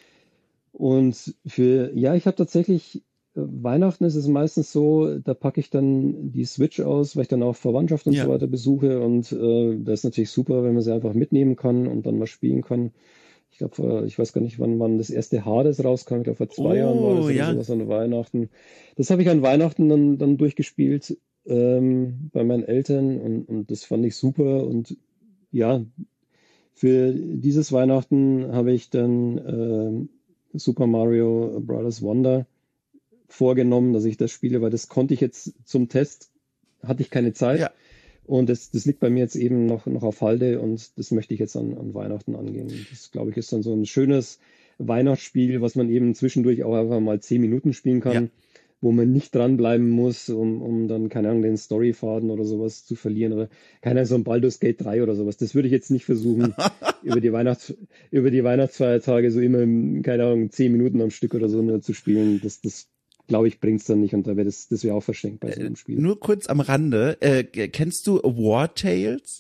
Und ja, ich habe tatsächlich, Weihnachten ist es meistens so, da packe ich dann die Switch aus, weil ich dann auch Verwandtschaft und so
Ja.
weiter besuche. Und das ist natürlich super, wenn man sie einfach mitnehmen kann und dann mal spielen kann. Ich glaube, ich weiß gar nicht, wann das erste Hades rauskam. Ich glaube, vor 2 Jahren war
Oh,
das oder
ja.
sowas an Weihnachten. Das habe ich an Weihnachten dann durchgespielt bei meinen Eltern und das fand ich super. Und ja, für dieses Weihnachten habe ich dann Super Mario Bros. Wonder vorgenommen, dass ich das spiele, weil das konnte ich jetzt zum Test, hatte ich keine Zeit.
Ja.
Und das liegt bei mir jetzt eben noch auf Halde und das möchte ich jetzt an Weihnachten angehen. Das, glaube ich, ist dann so ein schönes Weihnachtsspiel, was man eben zwischendurch auch einfach mal 10 Minuten spielen
Ja.
kann, wo man nicht dranbleiben muss, um dann, keine Ahnung, den Storyfaden oder sowas zu verlieren oder keine Ahnung, so ein Baldur's Gate 3 oder sowas. Das würde ich jetzt nicht versuchen, über die über die Weihnachtsfeiertage so immer, keine Ahnung, 10 Minuten am Stück oder so nur zu spielen. Das glaube ich, bringt's dann nicht und das wäre auch verschenkt bei so einem Spiel.
Nur kurz am Rande, kennst du War Tales?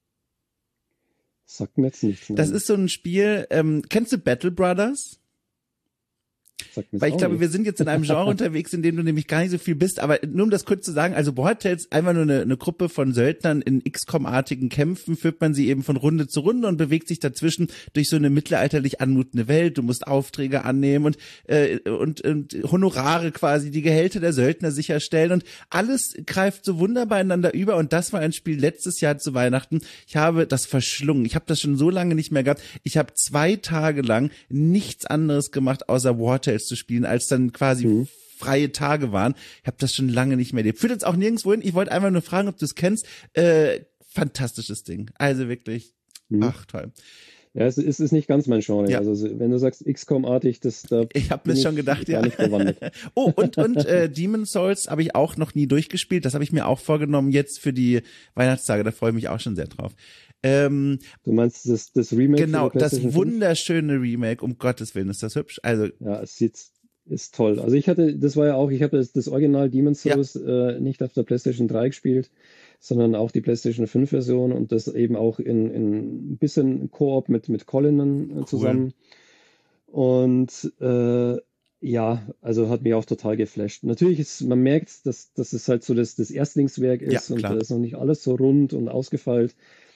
Sagt mir jetzt nichts. Nein.
Das ist so ein Spiel, kennst du Battle Brothers? Weil ich glaube, wir sind jetzt in einem Genre unterwegs, in dem du nämlich gar nicht so viel bist, aber nur um das kurz zu sagen, also War Tales, einfach nur eine Gruppe von Söldnern in XCOM-artigen Kämpfen, führt man sie eben von Runde zu Runde und bewegt sich dazwischen durch so eine mittelalterlich anmutende Welt. Du musst Aufträge annehmen und Honorare quasi, die Gehälter der Söldner sicherstellen und alles greift so wunderbar ineinander über und das war ein Spiel letztes Jahr zu Weihnachten. Ich habe das verschlungen. Ich habe das schon so lange nicht mehr gehabt. Ich habe 2 Tage lang nichts anderes gemacht, außer War Tales zu spielen, als dann quasi freie Tage waren. Ich habe das schon lange nicht mehr erlebt. Führt jetzt auch nirgendwo hin. Ich wollte einfach nur fragen, ob du es kennst. Fantastisches Ding. Also wirklich, ach toll.
Ja, es ist nicht ganz mein Genre. Ja. Also wenn du sagst XCOM-artig,
ich habe mir schon gedacht, ja.
Nicht bewandert.
Oh, und Demon's Souls habe ich auch noch nie durchgespielt. Das habe ich mir auch vorgenommen jetzt für die Weihnachtstage. Da freue ich mich auch schon sehr drauf.
Du meinst das Remake?
Genau, das wunderschöne Remake, um Gottes Willen, ist das hübsch. Also
ja, ist toll. Also ich habe das Original Demon's Souls nicht auf der PlayStation 3 gespielt, sondern auch die PlayStation 5 Version und das eben auch in ein bisschen Koop mit Colin zusammen. Und ja, also hat mich auch total geflasht. Natürlich man merkt, dass es halt so das Erstlingswerk ist und da ist noch nicht alles so rund und ausgefeilt.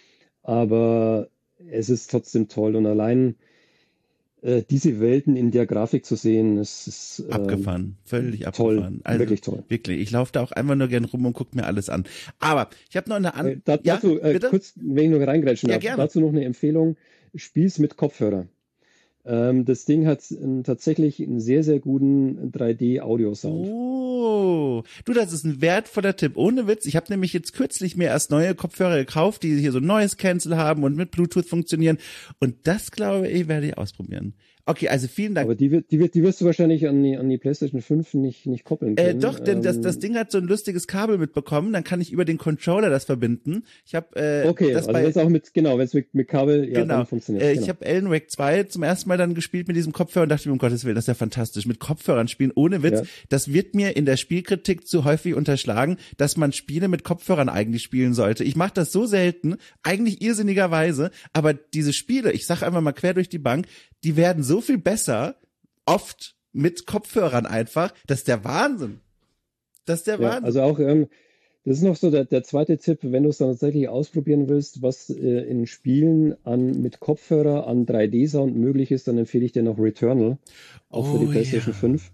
Aber es ist trotzdem toll und allein diese Welten in der Grafik zu sehen, ist
abgefahren, völlig
toll,
abgefahren. Also,
wirklich toll.
Wirklich, ich laufe da auch einfach nur gern rum und gucke mir alles an. Aber ich habe noch eine andere.
Dazu, kurz, wenn ich noch reingrätschen darf,
gerne.
dazu noch eine Empfehlung, spiel's mit Kopfhörer. Das Ding hat tatsächlich einen sehr, sehr guten 3D-Audio-Sound.
Oh, du, das ist ein wertvoller Tipp. Ohne Witz, ich habe nämlich jetzt kürzlich mir erst neue Kopfhörer gekauft, die hier so Noise Cancel haben und mit Bluetooth funktionieren. Und das, glaube ich, werde ich ausprobieren. Okay, also vielen Dank.
Aber die wirst du wahrscheinlich an die PlayStation 5 nicht koppeln können.
Doch, denn das Ding hat so ein lustiges Kabel mitbekommen, dann kann ich über den Controller das verbinden. Ich habe
okay,
das
also das auch wenn es mit Kabel dann funktioniert.
Ich habe Alan Wake 2 zum ersten Mal dann gespielt mit diesem Kopfhörer und dachte mir, um Gottes Willen, das ist ja fantastisch. Mit Kopfhörern spielen, ohne Witz, das wird mir in der Spielkritik zu häufig unterschlagen, dass man Spiele mit Kopfhörern eigentlich spielen sollte. Ich mache das so selten, eigentlich irrsinnigerweise, aber diese Spiele, ich sag einfach mal quer durch die Bank, die werden so viel besser, oft mit Kopfhörern einfach, das ist der Wahnsinn. Das ist der Wahnsinn.
Also auch, das ist noch so der zweite Tipp, wenn du es dann tatsächlich ausprobieren willst, was in Spielen mit Kopfhörer an 3D-Sound möglich ist, dann empfehle ich dir noch Returnal, auch für die PlayStation 5.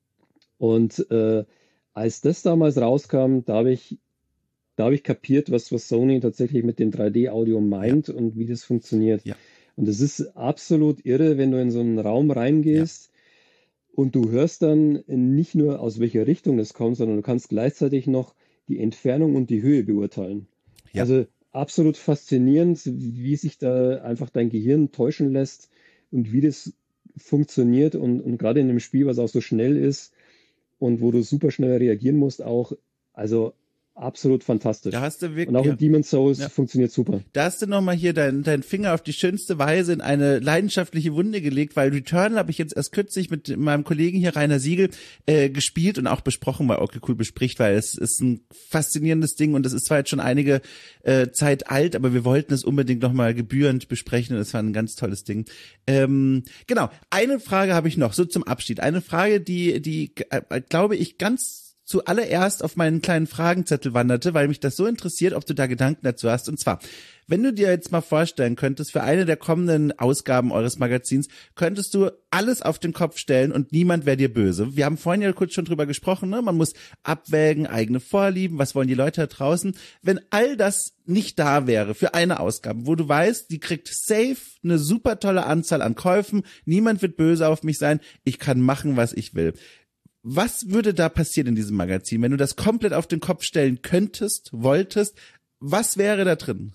Und als das damals rauskam, da habe ich kapiert, was Sony tatsächlich mit dem 3D-Audio meint und wie das funktioniert.
Ja.
Und es ist absolut irre, wenn du in so einen Raum reingehst und du hörst dann nicht nur, aus welcher Richtung das kommt, sondern du kannst gleichzeitig noch die Entfernung und die Höhe beurteilen. Ja. Also absolut faszinierend, wie sich da einfach dein Gehirn täuschen lässt und wie das funktioniert und gerade in einem Spiel, was auch so schnell ist und wo du super schnell reagieren musst, auch, also absolut fantastisch.
Da hast du wirklich,
und auch in Demon's Souls funktioniert super.
Da hast du nochmal hier dein Finger auf die schönste Weise in eine leidenschaftliche Wunde gelegt, weil Returnal habe ich jetzt erst kürzlich mit meinem Kollegen hier, Rainer Siegel, gespielt und auch besprochen, weil Okay Cool bespricht, weil es ist ein faszinierendes Ding und es ist zwar jetzt schon einige Zeit alt, aber wir wollten es unbedingt nochmal gebührend besprechen und es war ein ganz tolles Ding. Genau, eine Frage habe ich noch, so zum Abschied. Eine Frage, die glaube ich, ganz zuallererst auf meinen kleinen Fragenzettel wanderte, weil mich das so interessiert, ob du da Gedanken dazu hast. Und zwar, wenn du dir jetzt mal vorstellen könntest, für eine der kommenden Ausgaben eures Magazins, könntest du alles auf den Kopf stellen und niemand wäre dir böse. Wir haben vorhin ja kurz schon drüber gesprochen, ne? Man muss abwägen, eigene Vorlieben, was wollen die Leute da draußen. Wenn all das nicht da wäre für eine Ausgabe, wo du weißt, die kriegt safe eine super tolle Anzahl an Käufen, niemand wird böse auf mich sein, ich kann machen, was ich will. Was würde da passieren in diesem Magazin, wenn du das komplett auf den Kopf stellen könntest, wolltest? Was wäre da drin?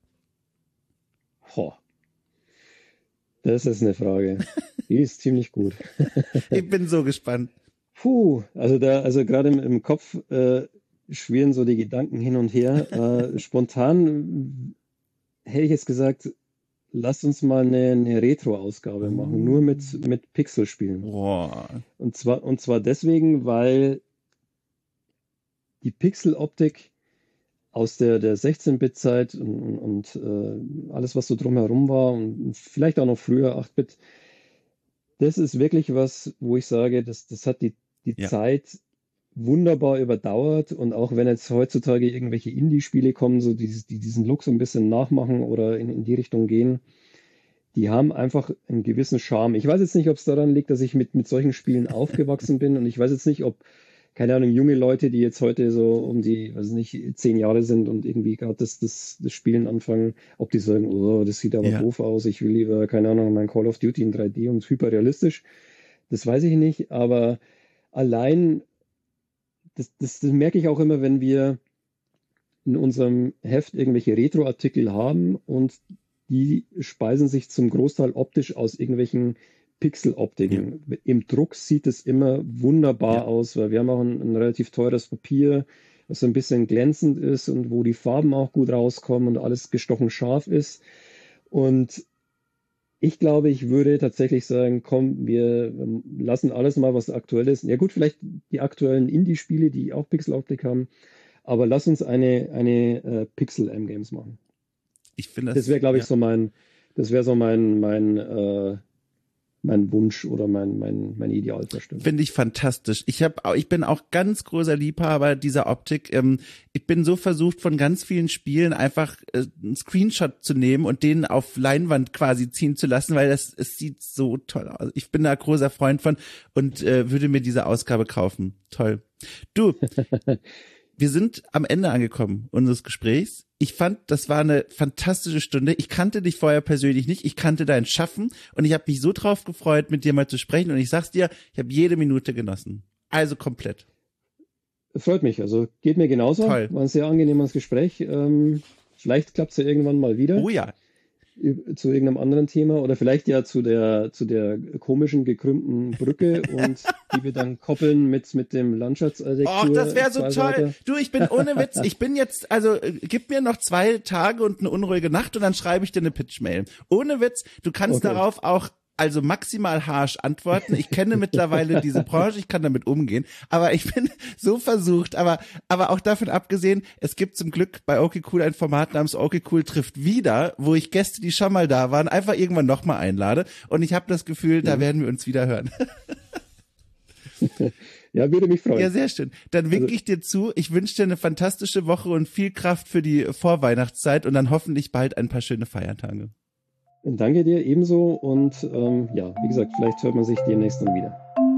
Das ist eine Frage. Die ist ziemlich gut.
Ich bin so gespannt.
Also gerade im Kopf schwirren so die Gedanken hin und her. Spontan hätte ich jetzt gesagt, Lass uns mal eine Retro-Ausgabe machen, nur mit Pixelspielen.
Boah.
Und zwar deswegen, weil die Pixeloptik aus der 16-Bit-Zeit und alles, was so drumherum war und vielleicht auch noch früher 8-Bit, das ist wirklich was, wo ich sage, das hat die
Ja.
Zeit wunderbar überdauert. Und auch wenn jetzt heutzutage irgendwelche Indie-Spiele kommen, so die diesen Look so ein bisschen nachmachen oder in die Richtung gehen, die haben einfach einen gewissen Charme. Ich weiß jetzt nicht, ob es daran liegt, dass ich mit solchen Spielen aufgewachsen bin, und ich weiß jetzt nicht, ob, keine Ahnung, junge Leute, die jetzt heute so um die, weiß nicht, 10 Jahre sind und irgendwie gerade das Spielen anfangen, ob die sagen, oh, das sieht aber
Ja.
doof aus, ich will lieber, keine Ahnung, mein Call of Duty in 3D und hyperrealistisch. Das weiß ich nicht, aber allein, das merke ich auch immer, wenn wir in unserem Heft irgendwelche Retro-Artikel haben und die speisen sich zum Großteil optisch aus irgendwelchen Pixel-Optiken. Im Druck sieht es immer wunderbar aus, weil wir haben auch ein relativ teures Papier, was so ein bisschen glänzend ist und wo die Farben auch gut rauskommen und alles gestochen scharf ist. Und ich glaube, ich würde tatsächlich sagen, komm, wir lassen alles mal, was aktuell ist. Ja gut, vielleicht die aktuellen Indie-Spiele, die auch Pixel-Optik haben, aber lass uns eine Pixel-M-Games machen.
Ich finde
Das wäre, glaube ich, das wäre so mein Wunsch oder meine Idealvorstellung.
Finde ich fantastisch. Ich bin auch ganz großer Liebhaber dieser Optik. Ich bin so versucht, von ganz vielen Spielen einfach einen Screenshot zu nehmen und den auf Leinwand quasi ziehen zu lassen, weil es sieht so toll aus. Ich bin da großer Freund von und würde mir diese Ausgabe kaufen. Toll. Du, wir sind am Ende angekommen unseres Gesprächs. Ich fand, das war eine fantastische Stunde. Ich kannte dich vorher persönlich nicht. Ich kannte dein Schaffen und ich habe mich so drauf gefreut, mit dir mal zu sprechen. Und ich sag's dir, ich habe jede Minute genossen. Also komplett.
Freut mich. Also geht mir genauso.
Toll.
War ein sehr angenehmes Gespräch. Vielleicht klappt es ja irgendwann mal wieder.
Oh ja.
Zu irgendeinem anderen Thema oder vielleicht ja zu der komischen gekrümmten Brücke und die wir dann koppeln mit dem Landschaftsarchitektur.
Och, das wäre so toll. Du, ich bin ohne Witz, ich bin jetzt, also gib mir noch 2 Tage und eine unruhige Nacht und dann schreibe ich dir eine Pitch-Mail. Ohne Witz, du kannst darauf auch also maximal harsch antworten. Ich kenne mittlerweile diese Branche, ich kann damit umgehen, aber ich bin so versucht, aber auch davon abgesehen, es gibt zum Glück bei Okay Cool ein Format namens Okay Cool trifft wieder, wo ich Gäste, die schon mal da waren, einfach irgendwann nochmal einlade und ich habe das Gefühl, da werden wir uns wieder hören.
Ja, würde mich freuen.
Ja, sehr schön. Dann winke ich dir zu. Ich wünsche dir eine fantastische Woche und viel Kraft für die Vorweihnachtszeit und dann hoffentlich bald ein paar schöne Feiertage.
Und danke dir ebenso und ja, wie gesagt, vielleicht hört man sich demnächst dann wieder.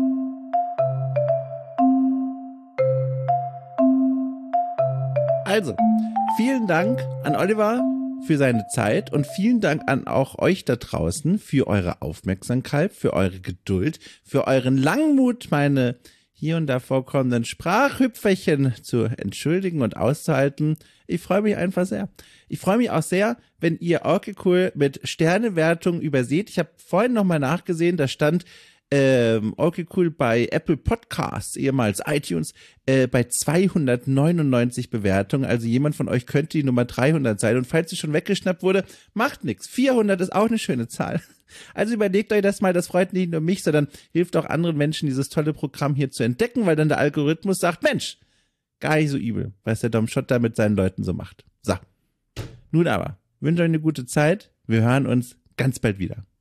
Also, vielen Dank an Oliver für seine Zeit und vielen Dank an auch euch da draußen für eure Aufmerksamkeit, für eure Geduld, für euren Langmut, meine hier und da vorkommenden Sprachhüpferchen zu entschuldigen und auszuhalten. Ich freue mich einfach sehr. Ich freue mich auch sehr, wenn ihr Okay Cool mit Sternewertung überseht. Ich habe vorhin nochmal nachgesehen, da stand Okay Cool bei Apple Podcasts, ehemals iTunes, bei 299 Bewertungen. Also jemand von euch könnte die Nummer 300 sein. Und falls sie schon weggeschnappt wurde, macht nichts. 400 ist auch eine schöne Zahl. Also überlegt euch das mal, das freut nicht nur mich, sondern hilft auch anderen Menschen, dieses tolle Programm hier zu entdecken, weil dann der Algorithmus sagt, Mensch, gar nicht so übel, was der Dom Schott da mit seinen Leuten so macht. So, nun aber, wünsche euch eine gute Zeit. Wir hören uns ganz bald wieder.